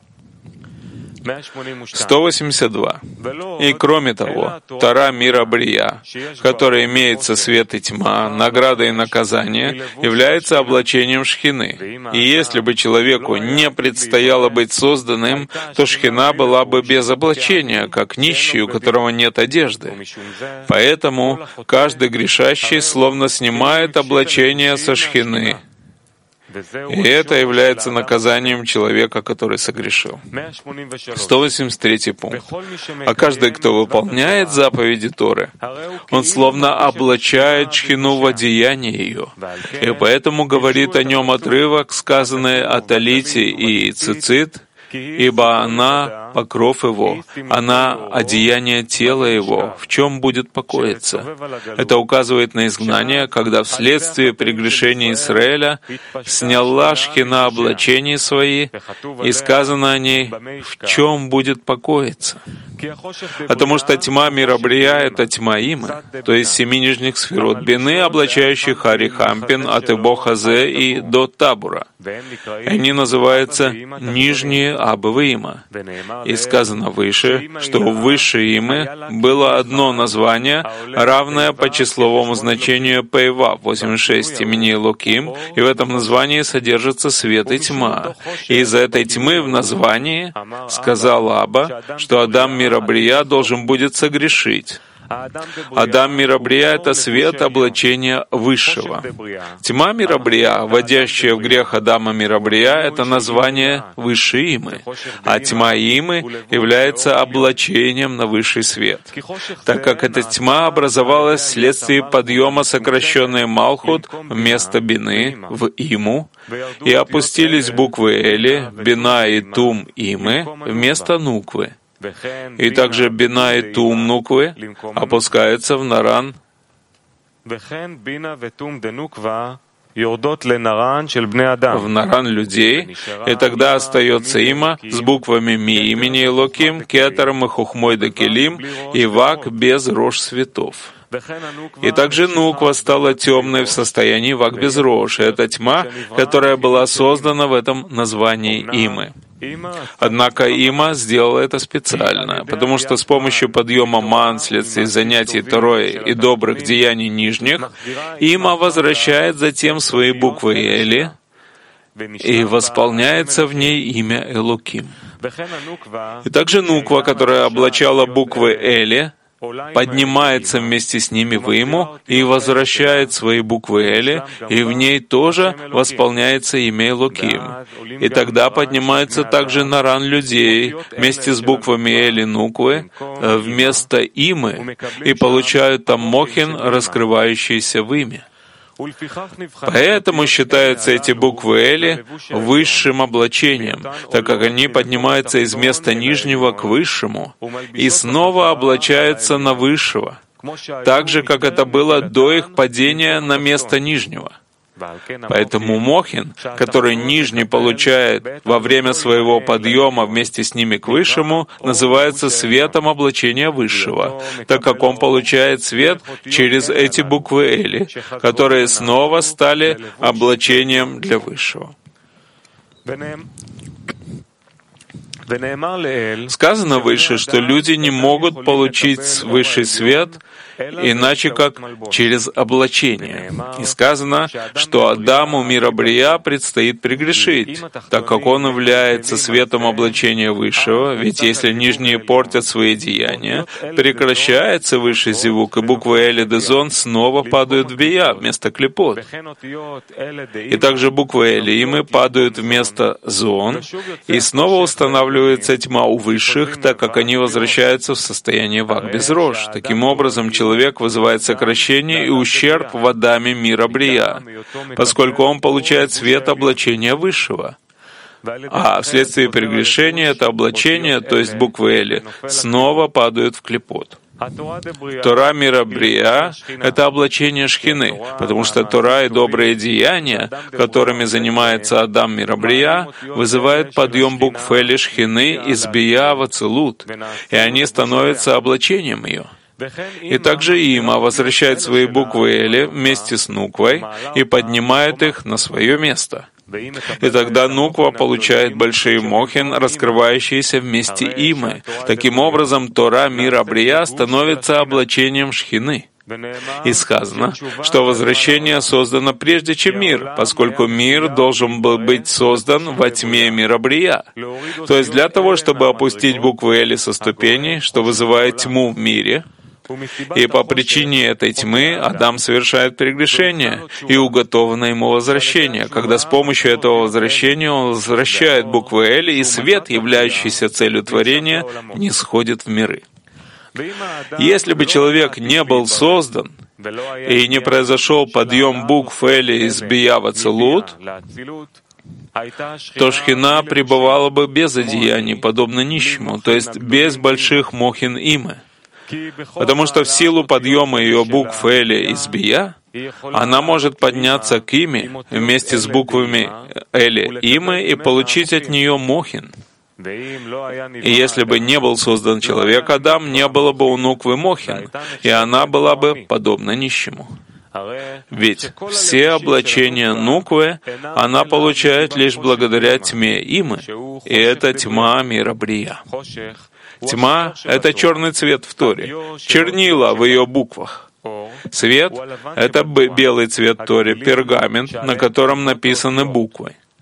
Speaker 1: сто восемьдесят два. И кроме того, Тора мира Брия, которая имеется свет и тьма, награда и наказание, является облачением шхины. И если бы человеку не предстояло быть созданным, то шхина была бы без облачения, как нищий, у которого нет одежды. Поэтому каждый грешащий словно снимает облачение со шхины. И это является наказанием человека, который согрешил. сто восемьдесят третий пункт. А каждый, кто выполняет заповеди Торы, он словно облачает шхину в одеяние ее. И поэтому говорит о нем отрывок, сказанный о талите и цицит, ибо она покров его, она одеяние тела его, в чем будет покоиться. Это указывает на изгнание, когда вследствие прегрешения Израиля сняла шхина облачения свои, и сказано о ней, в чем будет покоиться. Потому что тьма мира Брия — это тьма Имы, то есть семи нижних сферот Бины, облачающих Арихампин от Эбохазе и до Табура. Они называются нижние Абы Има. И сказано выше, что у высшей Имы было одно название, равное по числовому значению Пейва, восемьдесят шесть имени Элоким, и в этом названии содержится свет и тьма. И из-за этой тьмы в названии сказал Аба, что Адам мира Брия должен будет согрешить. Адам миробрия — это свет облачения Высшего. Тьма миробрия, вводящая в грех Адама миробрия, это название Высшей Имы, а тьма Имы является облачением на Высший свет, так как эта тьма образовалась вследствие подъема сокращенной Малхут вместо Бины в Иму, и опустились буквы Эли, Бина и Тум Имы вместо Нуквы. И также Бина и Тум Нуквы опускаются в Наран. В Наран людей, и тогда остается Има с буквами Ми имени Элоким, Кетером и Хухмой да Келим, и Вак без рож светов. И также Нуква стала темной в состоянии Вак без рож. Это тьма, которая была создана в этом названии Имы. Однако Има сделала это специально, потому что с помощью подъема ман вследствие занятий Торой и добрых деяний нижних, Има возвращает затем свои буквы Эли и восполняется в ней имя Элоким. И также Нуква, которая облачала буквы Эли, поднимается вместе с ними в Иму и возвращает свои буквы Эли, и в ней тоже восполняется имя Элоким. И тогда поднимается также Наран людей вместе с буквами Эли Нуквы вместо Имы и получают там Мохин, раскрывающийся в Име. Поэтому считаются эти буквы Эли высшим облачением, так как они поднимаются из места нижнего к высшему и снова облачаются на высшего, так же, как это было до их падения на место нижнего. Поэтому Мохин, который нижний получает во время своего подъема вместе с ними к высшему, называется светом облачения высшего, так как он получает свет через эти буквы Эли, которые снова стали облачением для высшего. Сказано выше, что люди не могут получить высший свет иначе как через облачение. И сказано, что Адаму миробрия предстоит прегрешить, так как он является светом облачения Высшего, ведь если нижние портят свои деяния, прекращается высший зевук, и буквы Эли Дезон снова падают в Бия вместо клепот. И также буквы Эли и мы падают вместо Зон, и снова устанавливается тьма у высших, так как они возвращаются в состояние Вак без рож. Таким образом, человек вызывает сокращение и ущерб в Адаме мира Брия, поскольку он получает свет облачения Высшего. А вследствие прегрешения это облачение, то есть буквы Эли, снова падают в клепот. Тора мира Брия — это облачение Шхины, потому что Тора и добрые деяния, которыми занимается Адам мира Брия, вызывают подъем букв Эли Шхины из Бия в Ацилут, и они становятся облачением ее. И также Има возвращает свои буквы Эли вместе с Нуквой и поднимает их на свое место. И тогда Нуква получает большие мохин, раскрывающиеся вместе Имы. Таким образом, Тора мира Брия становится облачением Шхины. И сказано, что возвращение создано прежде, чем мир, поскольку мир должен был быть создан во тьме мира Брия. То есть для того, чтобы опустить буквы Эли со ступеней, что вызывает тьму в мире, и по причине этой тьмы Адам совершает прегрешение, и уготовано ему возвращение, когда с помощью этого возвращения он возвращает буквы Эли, и свет, являющийся целью творения, не сходит в миры. Если бы человек не был создан, и не произошел подъем букв Эли из Бия в Ацилут, то Шхина пребывала бы без одеяний, подобно нищему, то есть без больших мохин Имы. Потому что в силу подъема ее букв Эли из Бия, она может подняться к Име вместе с буквами Эли Имы и получить от нее мохин. И если бы не был создан человек Адам, не было бы у Нуквы мохин, и она была бы подобна нищему. Ведь все облачения Нуквы она получает лишь благодаря тьме Имы, и это тьма мира Брия. Тьма — это черный цвет в Торе, чернила в ее буквах. Свет — это белый цвет Торе, пергамент, на котором написаны буквы.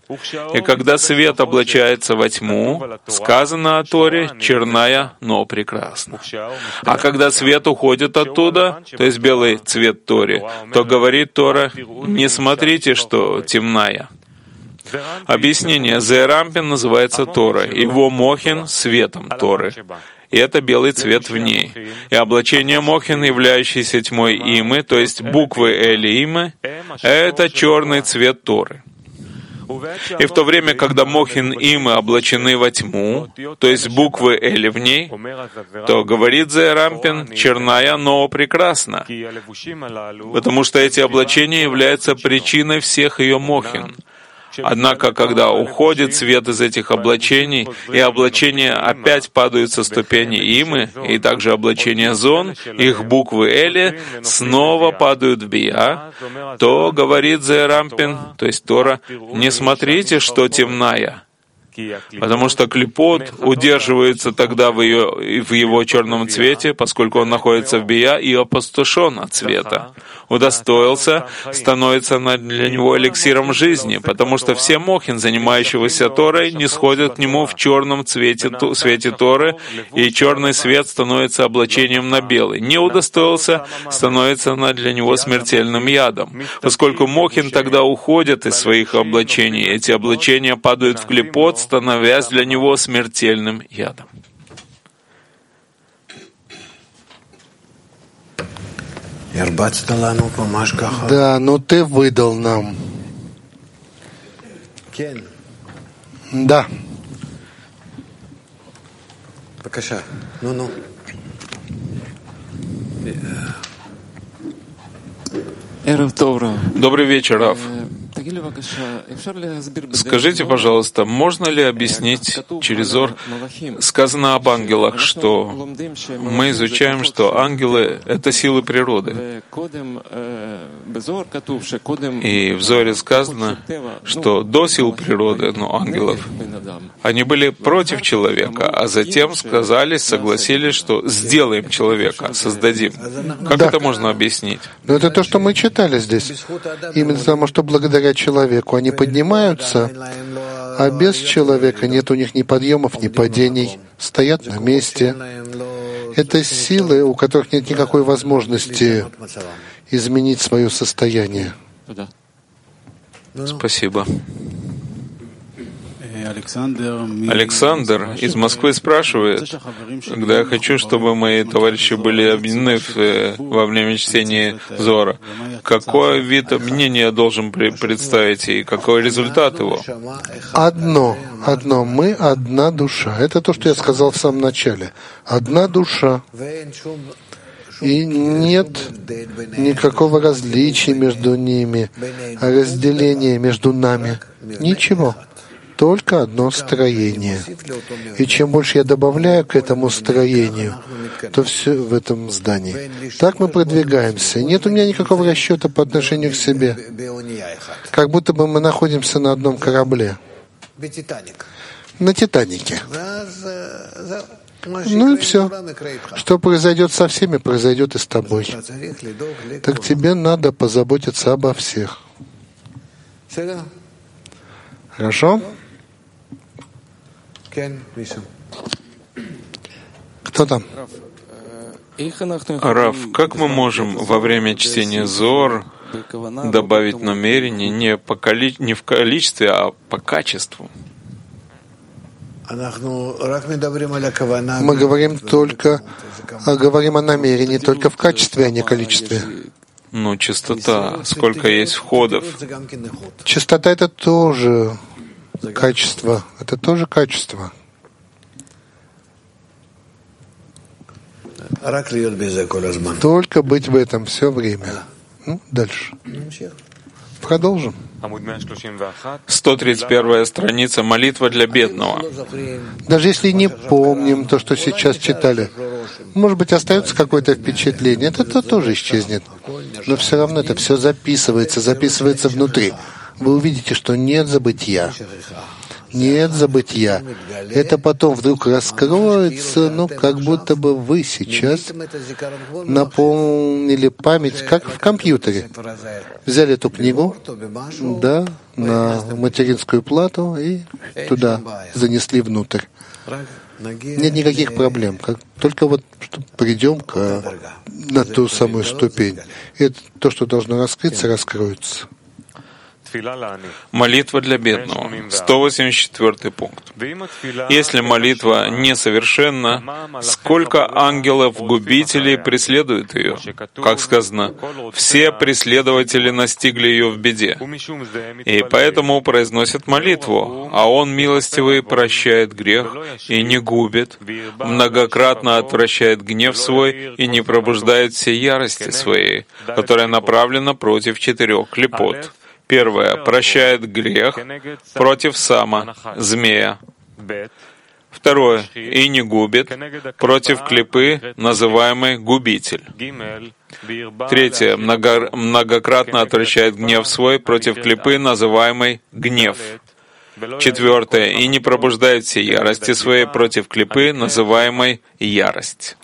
Speaker 1: И когда свет облачается во тьму, сказано о Торе «черная, но прекрасна». А когда свет уходит оттуда, то есть белый цвет Торе, то говорит Тора «не смотрите, что темная». Объяснение. Зерампин называется Тора, его Мохин — светом Торы. И это белый цвет в ней. И облачение Мохин, являющееся тьмой Имы, то есть буквы Эли Имы, это черный цвет Торы. И в то время, когда Мохин Имы облачены во тьму, то есть буквы Эли в ней, то говорит Зерампин «черная, но прекрасна», потому что эти облачения являются причиной всех ее Мохин. Однако, когда уходит свет из этих облачений, и облачения опять падают со ступени Имы, и также облачения Зон, их буквы Эли, снова падают в Бия, то, говорит Зерампин, то есть Тора, «не смотрите, что темная». Потому что клипот удерживается тогда в, ее, в его черном цвете, поскольку он находится в Бия и опустошен от света. Удостоился, становится для него эликсиром жизни, потому что все мохин, занимающегося Торой, не сходят к нему в черном цвете, свете Торы, и черный свет становится облачением на белый. Не удостоился, становится для него смертельным ядом. Поскольку мохин тогда уходят из своих облачений, эти облачения падают в клипот, становясь для него смертельным ядом.
Speaker 2: Да, но ты выдал нам. Да.
Speaker 1: Добрый вечер, Рав. Скажите, пожалуйста, можно ли объяснить через Зор, сказано об ангелах, что мы изучаем, что ангелы — это силы природы. И в Зоре сказано, что до сил природы, ну, ангелов, они были против человека, а затем сказали, согласились, что сделаем человека, создадим. Как да. это можно объяснить?
Speaker 2: Но это то, что мы читали здесь. Именно потому, что благодаря человеку они поднимаются, а без человека нет у них ни подъемов, ни падений, стоят на месте. Это силы, у которых нет никакой возможности изменить свое состояние.
Speaker 1: Спасибо. Александр из Москвы спрашивает, когда я хочу, чтобы мои товарищи были объединены в, во время чтения Зора, какой вид объединения я должен представить и какой результат его?
Speaker 2: Одно, одно. Мы одна душа. Это то, что я сказал в самом начале. Одна душа. И нет никакого различия между ними, разделения между нами. Ничего. Только одно строение. И чем больше я добавляю к этому строению, то все в этом здании. Так мы продвигаемся. Нет у меня никакого расчета по отношению к себе. Как будто бы мы находимся на одном корабле. На Титанике. Ну и все. Что произойдет со всеми, произойдет и с тобой. Так тебе надо позаботиться обо всех. Хорошо? Кто там?
Speaker 1: Рав, как мы можем во время чтения Зор добавить намерение не, по коли... не в количестве, а по качеству?
Speaker 2: Мы говорим только, говорим о намерении только в качестве, а не количестве.
Speaker 1: Ну, частота, сколько есть входов.
Speaker 2: Частота — это тоже качество. Это тоже качество. Только быть в этом все время. Ну, дальше. Продолжим.
Speaker 1: сто тридцать первая страница. Молитва для бедного.
Speaker 2: Даже если не помним то, что сейчас читали, может быть, остается какое-то впечатление, это, это тоже исчезнет. Но все равно это все записывается, записывается внутри. Вы увидите, что нет забытия. нет забытия. Это потом вдруг раскроется, ну, как будто бы вы сейчас наполнили память, как в компьютере. Взяли эту книгу, да, на материнскую плату и туда занесли внутрь. Нет никаких проблем. Как только вот придем к, на ту самую ступень. И то, что должно раскрыться, раскроется.
Speaker 1: Молитва для бедного. сто восемьдесят четвёртый пункт. Если молитва несовершенна, сколько ангелов-губителей преследуют ее? Как сказано, все преследователи настигли ее в беде. И поэтому произносят молитву, а Он милостивый прощает грех и не губит, многократно отвращает гнев свой и не пробуждает всей ярости своей, которая направлена против четырех клепот. Первое. Прощает грех против сама, змея. Второе. И не губит против клепы, называемой губитель. Третье. Много, многократно отвращает гнев свой против клепы, называемой гнев. Четвертое. И не пробуждает все ярости своей против клепы, называемой ярость.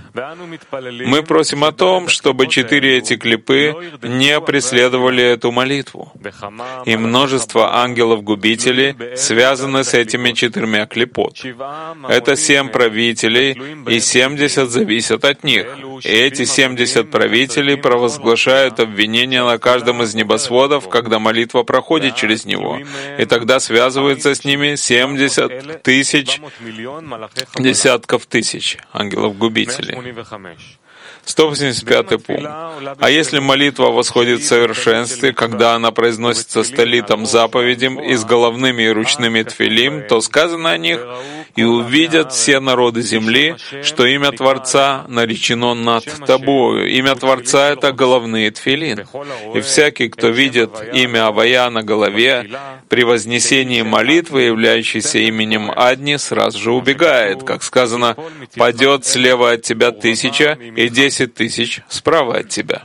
Speaker 1: Мы просим о том, чтобы четыре эти клипы не преследовали эту молитву. И множество ангелов-губителей связаны с этими четырьмя клипот. Это семь правителей, и семьдесят зависят от них. И эти семьдесят правителей провозглашают обвинения на каждом из небосводов, когда молитва проходит через него. И тогда связываются с ними семьдесят тысяч, десятков тысяч ангелов-губителей. сто восемьдесят пятый пункт. А если молитва восходит в совершенстве, когда она произносится столитом заповедям и с головными и ручными тфилим, то сказано о них: «И увидят все народы земли, что имя Творца наречено над тобою». Имя Творца — это головные тфилин. И всякий, кто видит имя Авая на голове, при вознесении молитвы, являющейся именем Адни, сразу же убегает. Как сказано, «Падет слева от тебя тысяча и десять тысяч справа от тебя».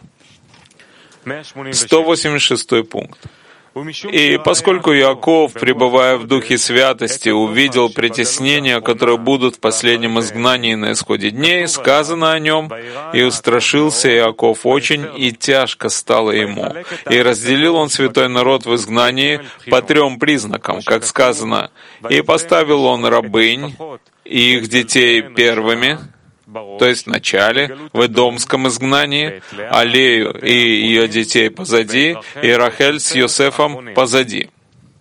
Speaker 1: сто восемьдесят шестой пункт. И поскольку Иаков, пребывая в духе святости, увидел притеснения, которые будут в последнем изгнании на исходе дней, сказано о нем: «И устрашился Иаков очень, и тяжко стало ему. И разделил он святой народ в изгнании по трем признакам, как сказано, и поставил он рабынь и их детей первыми, то есть в начале, в Эдомском изгнании, Алею и ее детей позади, и Рахель с Йосефом позади».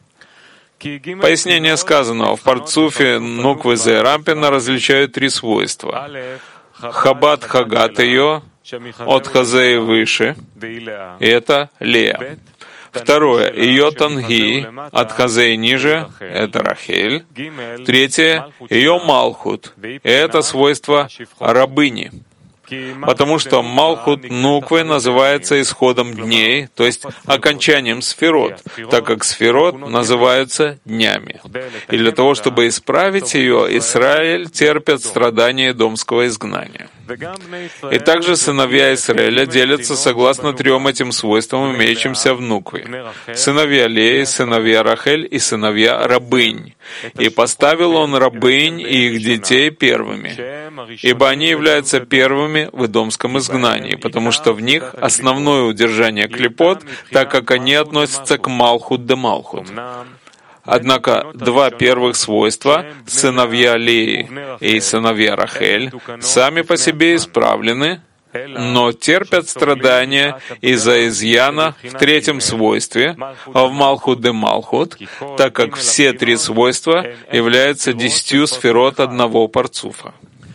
Speaker 1: Пояснение сказанного: в парцуфе Нуквы Зерампина различают три свойства. Хабат Хагат ее, от Хазеи выше, и это Лея. Второе. Ее Танги, от Хазеи ниже, это Рахель. Третье. Ее Малхут, и это свойство рабыни. Потому что Малхут Нуквы называется исходом дней, то есть окончанием сферот, так как сферот называются днями. И для того, чтобы исправить ее, Израиль терпит страдания домского изгнания. И также сыновья Израиля делятся согласно трем этим свойствам, имеющимся в Нукве. Сыновья Леи, сыновья Рахель и сыновья рабынь. И поставил он рабынь и их детей первыми, ибо они являются первыми в Эдомском изгнании, потому что в них основное удержание клипот, так как они относятся к Малхут де Малхут. Однако два первых свойства, сыновья Леи и сыновья Рахель, сами по себе исправлены, но терпят страдания из-за изъяна в третьем свойстве, в Малхут де Малхут, так как все три свойства являются десятью сферот одного парцуфа.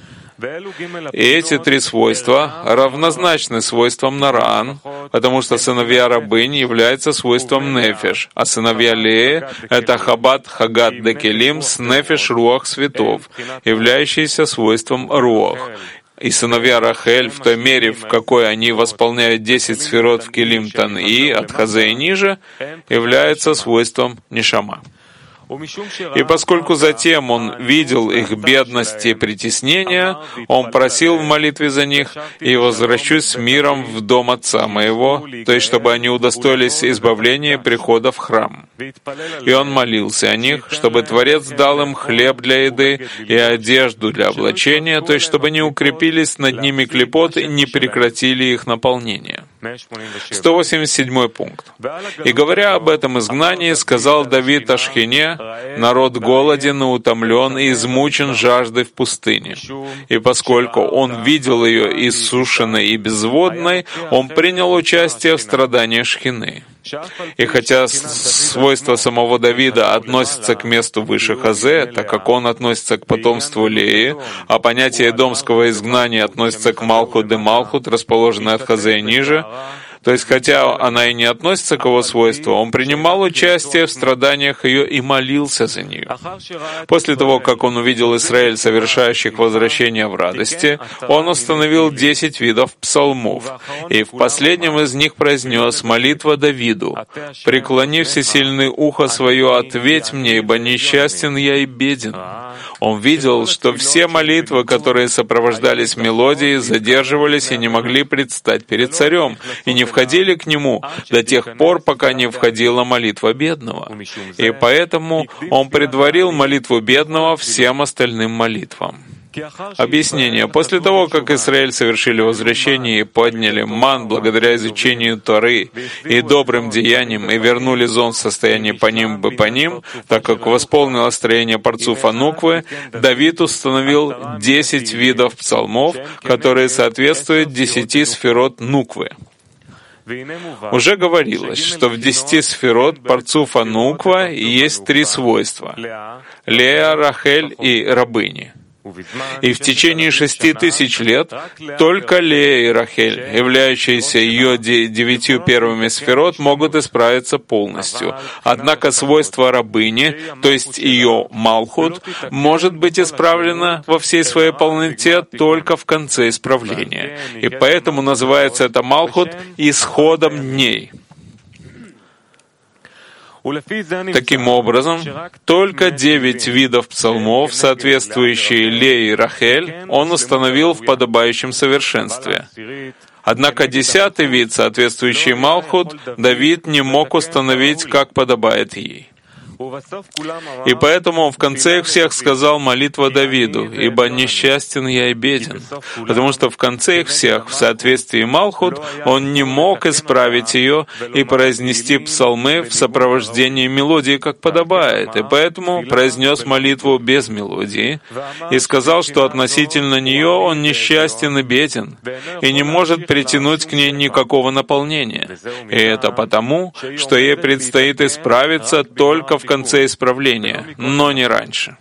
Speaker 1: И эти три свойства равнозначны свойствам Наран, потому что сыновья рабынь являются свойством Нефеш, а сыновья Леи — это Хабат Хагат де Келим с Нефеш Руах Светов, являющиеся свойством Руах. И сыновья Рахель, в той мере, в какой они восполняют десять сферот в Келим Тан-И от Хазеи ниже, являются свойством Нишама. И поскольку затем он видел их бедность и притеснение, он просил в молитве за них: «И возвращусь с миром в дом Отца моего», то есть чтобы они удостоились избавления и прихода в храм. И он молился о них, чтобы Творец дал им хлеб для еды и одежду для облачения, то есть чтобы они укрепились над ними клипот и не прекратили их наполнение. сто восемьдесят седьмой пункт. «И говоря об этом изгнании, сказал Давид о Шхине: народ голоден и утомлен и измучен жаждой в пустыне. И поскольку он видел ее иссушенной и безводной, он принял участие в страдании Шхины». И хотя свойства самого Давида относятся к месту выше Хазе, так как он относится к потомству Леи, а понятие эдомского изгнания относится к Малхут де Малхут, расположенной от Хазе ниже, то есть, хотя она и не относится к его свойству, он принимал участие в страданиях ее и молился за нее. После того, как он увидел Израиль, совершающих возвращение в радости, он установил десять видов псалмов, и в последнем из них произнес молитва Давиду: «Преклони всесильный ухо свое, ответь мне, ибо несчастен я и беден». Он видел, что все молитвы, которые сопровождались мелодией, задерживались и не могли предстать перед царем, и не входили к нему до тех пор, пока не входила молитва бедного. И поэтому он предварил молитву бедного всем остальным молитвам. Объяснение. После того, как Израиль совершили возвращение и подняли ман благодаря изучению Торы и добрым деяниям, и вернули зон в состоянии паним бы паним, так как восполнило строение парцуфа Нуквы, Давид установил десять видов псалмов, которые соответствуют десяти сферот Нуквы. Уже говорилось, что в десяти сферот парцуфа Нуква есть три свойства — Лея, Рахель и рабыни. И в течение шести тысяч лет только Лея и Рахель, являющиеся ее девятью первыми сферот, могут исправиться полностью. Однако свойство рабыни, то есть ее Малхут, может быть исправлено во всей своей полноте только в конце исправления. И поэтому называется это Малхут исходом дней. Таким образом, только девять видов псалмов, соответствующие Лее и Рахель, он установил в подобающем совершенстве. Однако десятый вид, соответствующий Малхут, Давид не мог установить, как подобает ей. И поэтому он в конце их всех сказал молитва Давиду: «Ибо несчастен я и беден». Потому что в конце их всех, в соответствии Малхут, он не мог исправить ее и произнести псалмы в сопровождении мелодии, как подобает, и поэтому произнес молитву без мелодии и сказал, что относительно нее он несчастен и беден, и не может притянуть к ней никакого наполнения. И это потому, что ей предстоит исправиться только в конце исправления, но не раньше.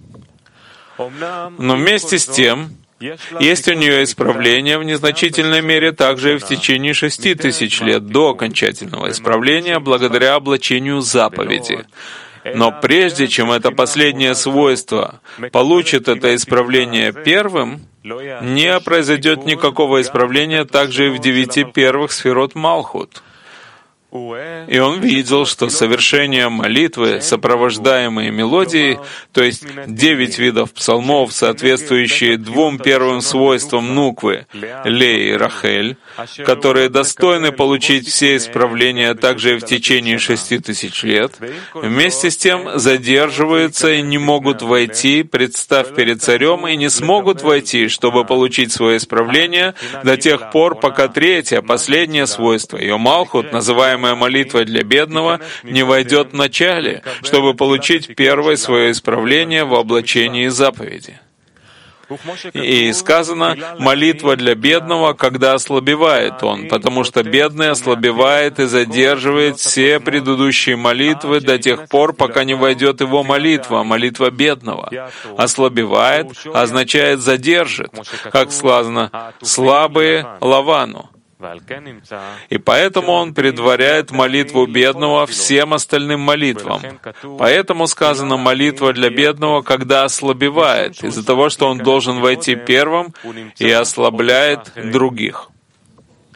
Speaker 1: Но вместе с тем, есть у нее исправление в незначительной мере также и в течение шести тысяч лет до окончательного исправления благодаря облачению заповеди. Но прежде чем это последнее свойство получит это исправление первым, не произойдет никакого исправления также и в девяти первых сферот Малхут. И он видел, что совершение молитвы, сопровождаемые мелодией, то есть девять видов псалмов, соответствующие двум первым свойствам Нуквы, Леи и Рахель, которые достойны получить все исправления также и в течение шести тысяч лет, вместе с тем задерживаются и не могут войти, представ перед царем, и не смогут войти, чтобы получить свое исправление до тех пор, пока третье, последнее свойство, ее Малхут, называемое молитва для бедного, не войдет в начале, чтобы получить первое свое исправление в облачении заповеди. И сказано, молитва для бедного, когда ослабевает он, потому что бедный ослабевает и задерживает все предыдущие молитвы до тех пор, пока не войдет его молитва, молитва бедного. Ослабевает означает задержит, как сказано, слабые Лавану. И поэтому он предваряет молитву бедного всем остальным молитвам. Поэтому сказано молитва для бедного, когда ослабевает, из-за того, что он должен войти первым и ослабляет других.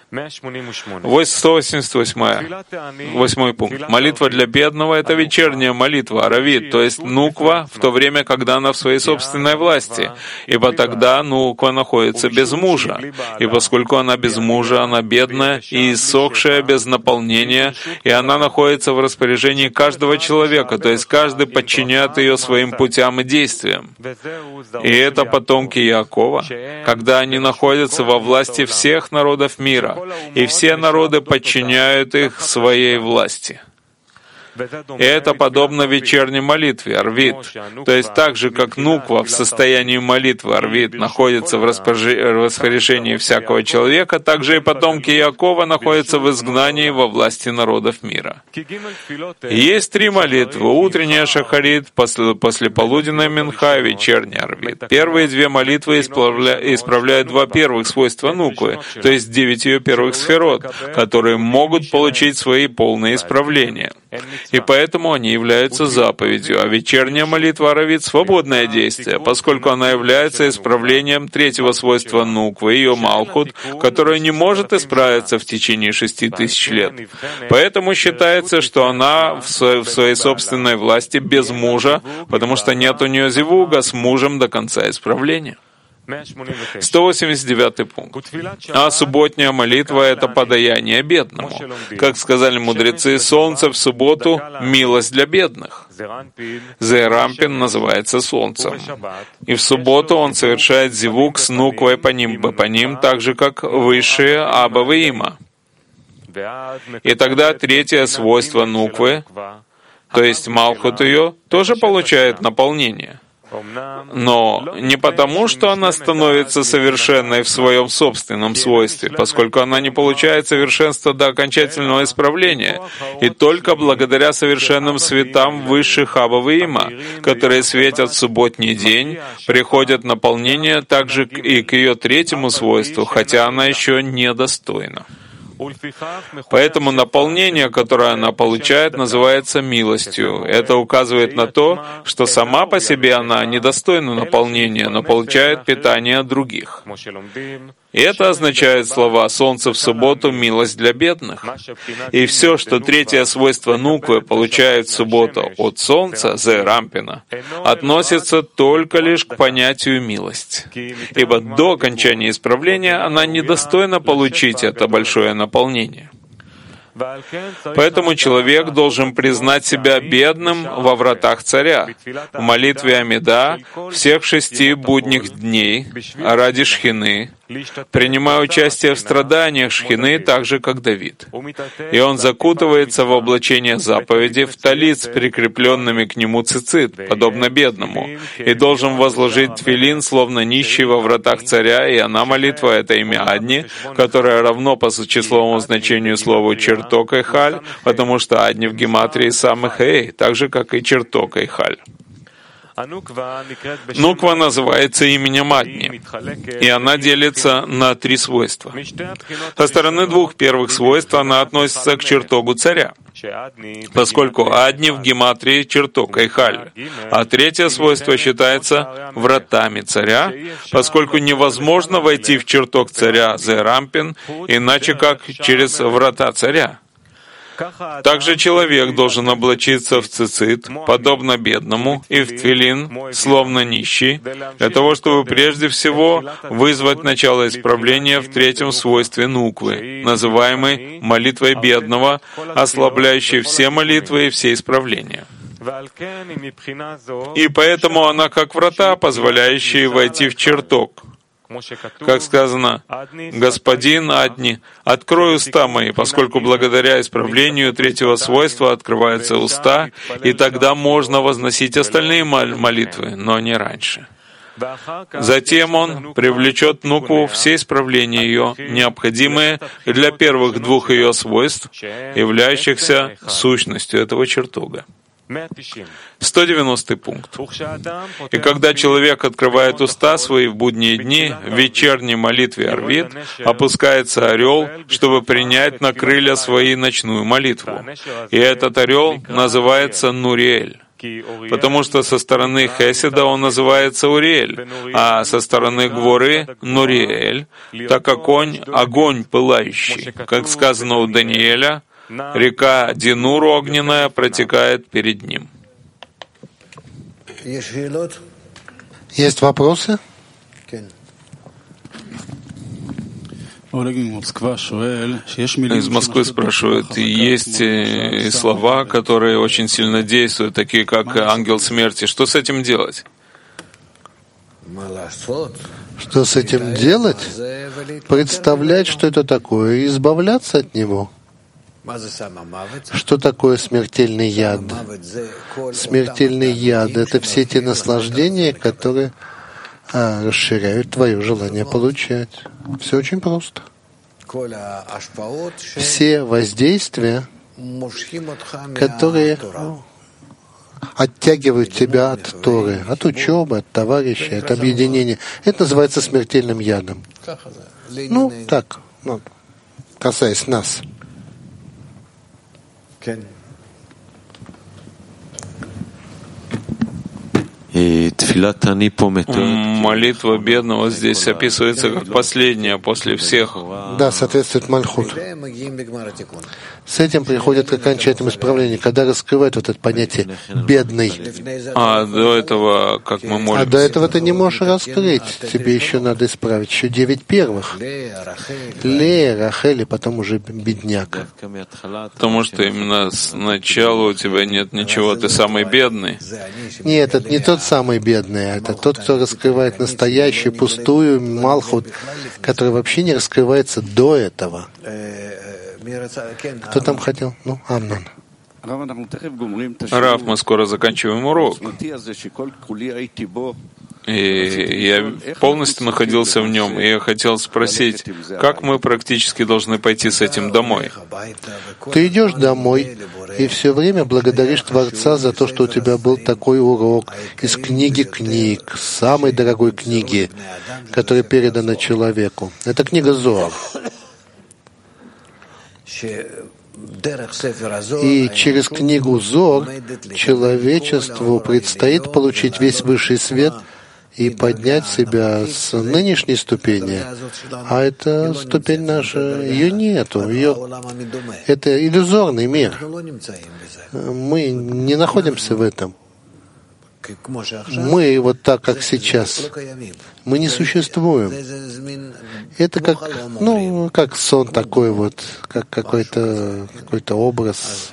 Speaker 1: сто восемьдесят восьмой пункт. Молитва для бедного — это вечерняя молитва, аравит, то есть нуква, в то время, когда она в своей собственной власти, ибо тогда нуква находится без мужа, и поскольку она без мужа, она бедная и иссохшая без наполнения, и она находится в распоряжении каждого человека, то есть каждый подчиняет ее своим путям и действиям. И это потомки Иакова, когда они находятся во власти всех народов мира, и все народы подчиняют их своей власти. И это подобно вечерней молитве, арвит. То есть так же, как нуква в состоянии молитвы, арвит, находится в распоряжении всякого человека, так же и потомки Иакова находятся в изгнании во власти народов мира. Есть три молитвы: утренняя шахарит, после, послеполуденная минха и вечерняя арвит. Первые две молитвы исправля, исправляют два первых свойства нуквы, то есть девять ее первых сферот, которые могут получить свои полные исправления. И поэтому они являются заповедью, а вечерняя молитва аравит — свободное действие, поскольку она является исправлением третьего свойства нуквы, ее малхут, которое не может исправиться в течение шести тысяч лет. Поэтому считается, что она в своей собственной власти без мужа, потому что нет у нее зивуга с мужем до конца исправления. сто восемьдесят девятый пункт. А субботняя молитва — это подаяние бедному. Как сказали мудрецы, солнце в субботу — милость для бедных. Зерампин называется солнцем. И в субботу он совершает зивук с нуквой по ним, по ним, так же, как высшие Аба и Има. И тогда третье свойство нуквы, то есть малхут ее, тоже получает наполнение. Но не потому, что она становится совершенной в своем собственном свойстве, поскольку она не получает совершенства до окончательного исправления, и только благодаря совершенным светам высших Абов и Има, которые светят в субботний день, приходит наполнение также и к ее третьему свойству, хотя она еще недостойна. Поэтому наполнение, которое она получает, называется милостью. Это указывает на то, что сама по себе она недостойна наполнения, но получает питание от других. И это означает слова «солнце в субботу — милость для бедных». И все, что третье свойство нуквы получает в субботу от солнца, Зерампина, относится только лишь к понятию «милость». Ибо до окончания исправления она недостойна получить это большое наполнение. Поэтому человек должен признать себя бедным во вратах царя, в молитве Амида всех шести будних дней ради Шхины, принимая участие в страданиях Шхины так же, как Давид. И он закутывается в облачение заповеди, в талит с прикрепленными к нему цицит, подобно бедному, и должен возложить тфилин, словно нищий во вратах царя, и она молитва — это имя Адни, которое равно по числовому значению слову чертог Эйхаль, потому что Адни в гематрии сам Эхей, так же, как и чертог Эйхаль. Нуква называется именем Адни, и она делится на три свойства. Со стороны двух первых свойств она относится к чертогу царя, поскольку Адни в гематрии чертог Эйхаль, а третье свойство считается вратами царя, поскольку невозможно войти в чертог царя Зерампин иначе как через врата царя. Также человек должен облачиться в цицит, подобно бедному, и в тфилин, словно нищий, для того, чтобы прежде всего вызвать начало исправления в третьем свойстве нуквы, называемой молитвой бедного, ослабляющей все молитвы и все исправления. И поэтому она как врата, позволяющие войти в чертог. Как сказано, «Господин Адни, открой уста мои, поскольку благодаря исправлению третьего свойства открываются уста, и тогда можно возносить остальные молитвы, но не раньше». Затем он привлечет нукву все исправления ее, необходимые для первых двух ее свойств, являющихся сущностью этого чертога. сто девяностый пункт. И когда человек открывает уста свои в будние дни, в вечерней молитве Арвит, опускается орел, чтобы принять на крылья свои ночную молитву. И этот орел называется Нуриэль. Потому что со стороны Хеседа он называется Уриэль, а со стороны Гворы — Нуриэль, так как он — огонь пылающий. Как сказано у Даниэля, река Динур огненная протекает перед ним.
Speaker 2: Есть вопросы?
Speaker 1: Из Москвы спрашивают, есть слова, которые очень сильно действуют, такие как ангел смерти. Что с этим делать?
Speaker 2: Что с этим делать? Представлять, что это такое, и избавляться от него. Что такое смертельный яд? Смертельный яд — это все те наслаждения, которые а, расширяют твое желание получать. Все очень просто. Все воздействия, которые оттягивают тебя от Торы, от учебы, от товарищей, от объединения, это называется смертельным ядом. Ну, так, ну, касаясь нас.
Speaker 1: Молитва бедного здесь описывается как последняя после всех.
Speaker 2: Да, соответствует Мальхут. С этим приходит к окончательному исправлению, когда раскрывают вот это понятие «бедный».
Speaker 1: А до этого, как мы можем...
Speaker 2: А до этого ты не можешь раскрыть. Тебе еще надо исправить еще девять первых. Лея, Рахель, и потом уже бедняк.
Speaker 1: Потому что именно сначала у тебя нет ничего, ты самый бедный.
Speaker 2: Нет, это не тот самый бедный, это тот, кто раскрывает настоящую, пустую Малхут, который вообще не раскрывается до этого. Кто там хотел? Ну, Амнон.
Speaker 1: Рав, мы скоро заканчиваем урок. И я полностью находился в нем, и я хотел спросить, как мы практически должны пойти с этим домой?
Speaker 2: Ты идешь домой и все время благодаришь Творца за то, что у тебя был такой урок из книги книг, самой дорогой книги, которая передана человеку. Это книга Зоар. И через книгу Зоар человечеству предстоит получить весь высший свет и поднять себя с нынешней ступени. А эта ступень наша, ее нету. Ее... Это иллюзорный мир. Мы не находимся в этом. Мы вот так, как сейчас. Мы не существуем. Это как, ну, как сон такой вот, как какой-то, какой-то образ.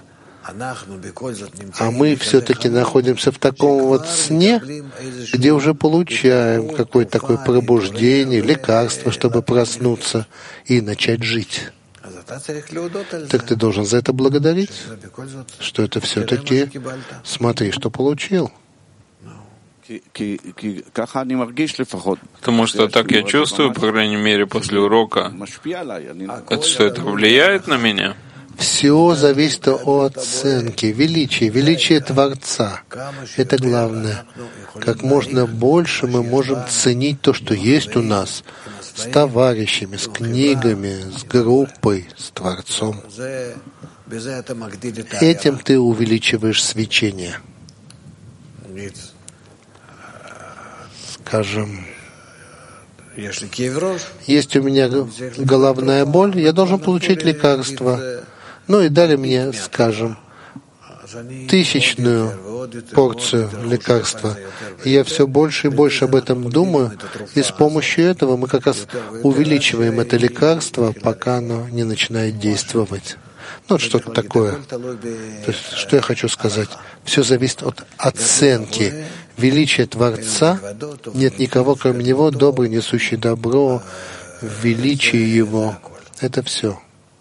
Speaker 2: А мы все-таки находимся в таком вот сне, где уже получаем какое-то такое пробуждение, лекарство, чтобы проснуться и начать жить. Так ты должен за это благодарить, что это все-таки, смотри, что получил.
Speaker 1: Потому что так я чувствую, по крайней мере, после урока, это что это влияет на меня?
Speaker 2: Все зависит от оценки, величия, величия Творца. Это главное. Как можно больше мы можем ценить то, что есть у нас, с товарищами, с книгами, с группой, с Творцом. Этим ты увеличиваешь свечение. Скажем, есть у меня головная боль, я должен получить лекарство. Ну и дали мне, скажем, тысячную порцию лекарства. И я все больше и больше об этом думаю, и с помощью этого мы как раз увеличиваем это лекарство, пока оно не начинает действовать. Ну, вот что-то такое. То есть, что я хочу сказать? Все зависит от оценки. Величия Творца, нет никого, кроме Него, добрый, несущий добро, величие Его. Это все.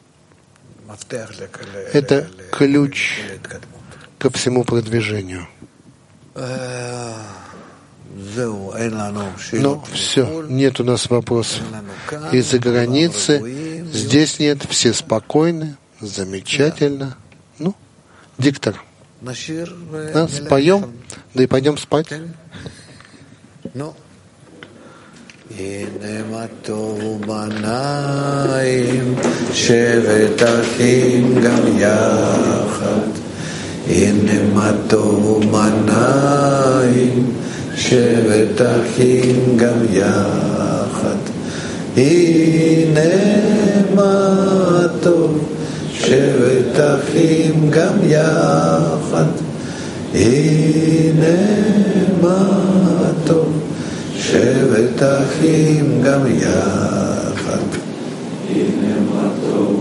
Speaker 2: Это ключ ко всему продвижению. Ну, все, нет у нас вопросов. Из-за границы здесь нет, все спокойны, замечательно. Ну, диктор. Да, споем, да и пойдем спать. הנה מה טוב בניים, שבת אחים גם יחד.
Speaker 3: הנה מה טוב ומנעים, שבת אחים גם יחד. הנה מה טוב, שבת אחים גם יחד. הנה מה טוב, שבת אחים גם יחד. הנה מה טוב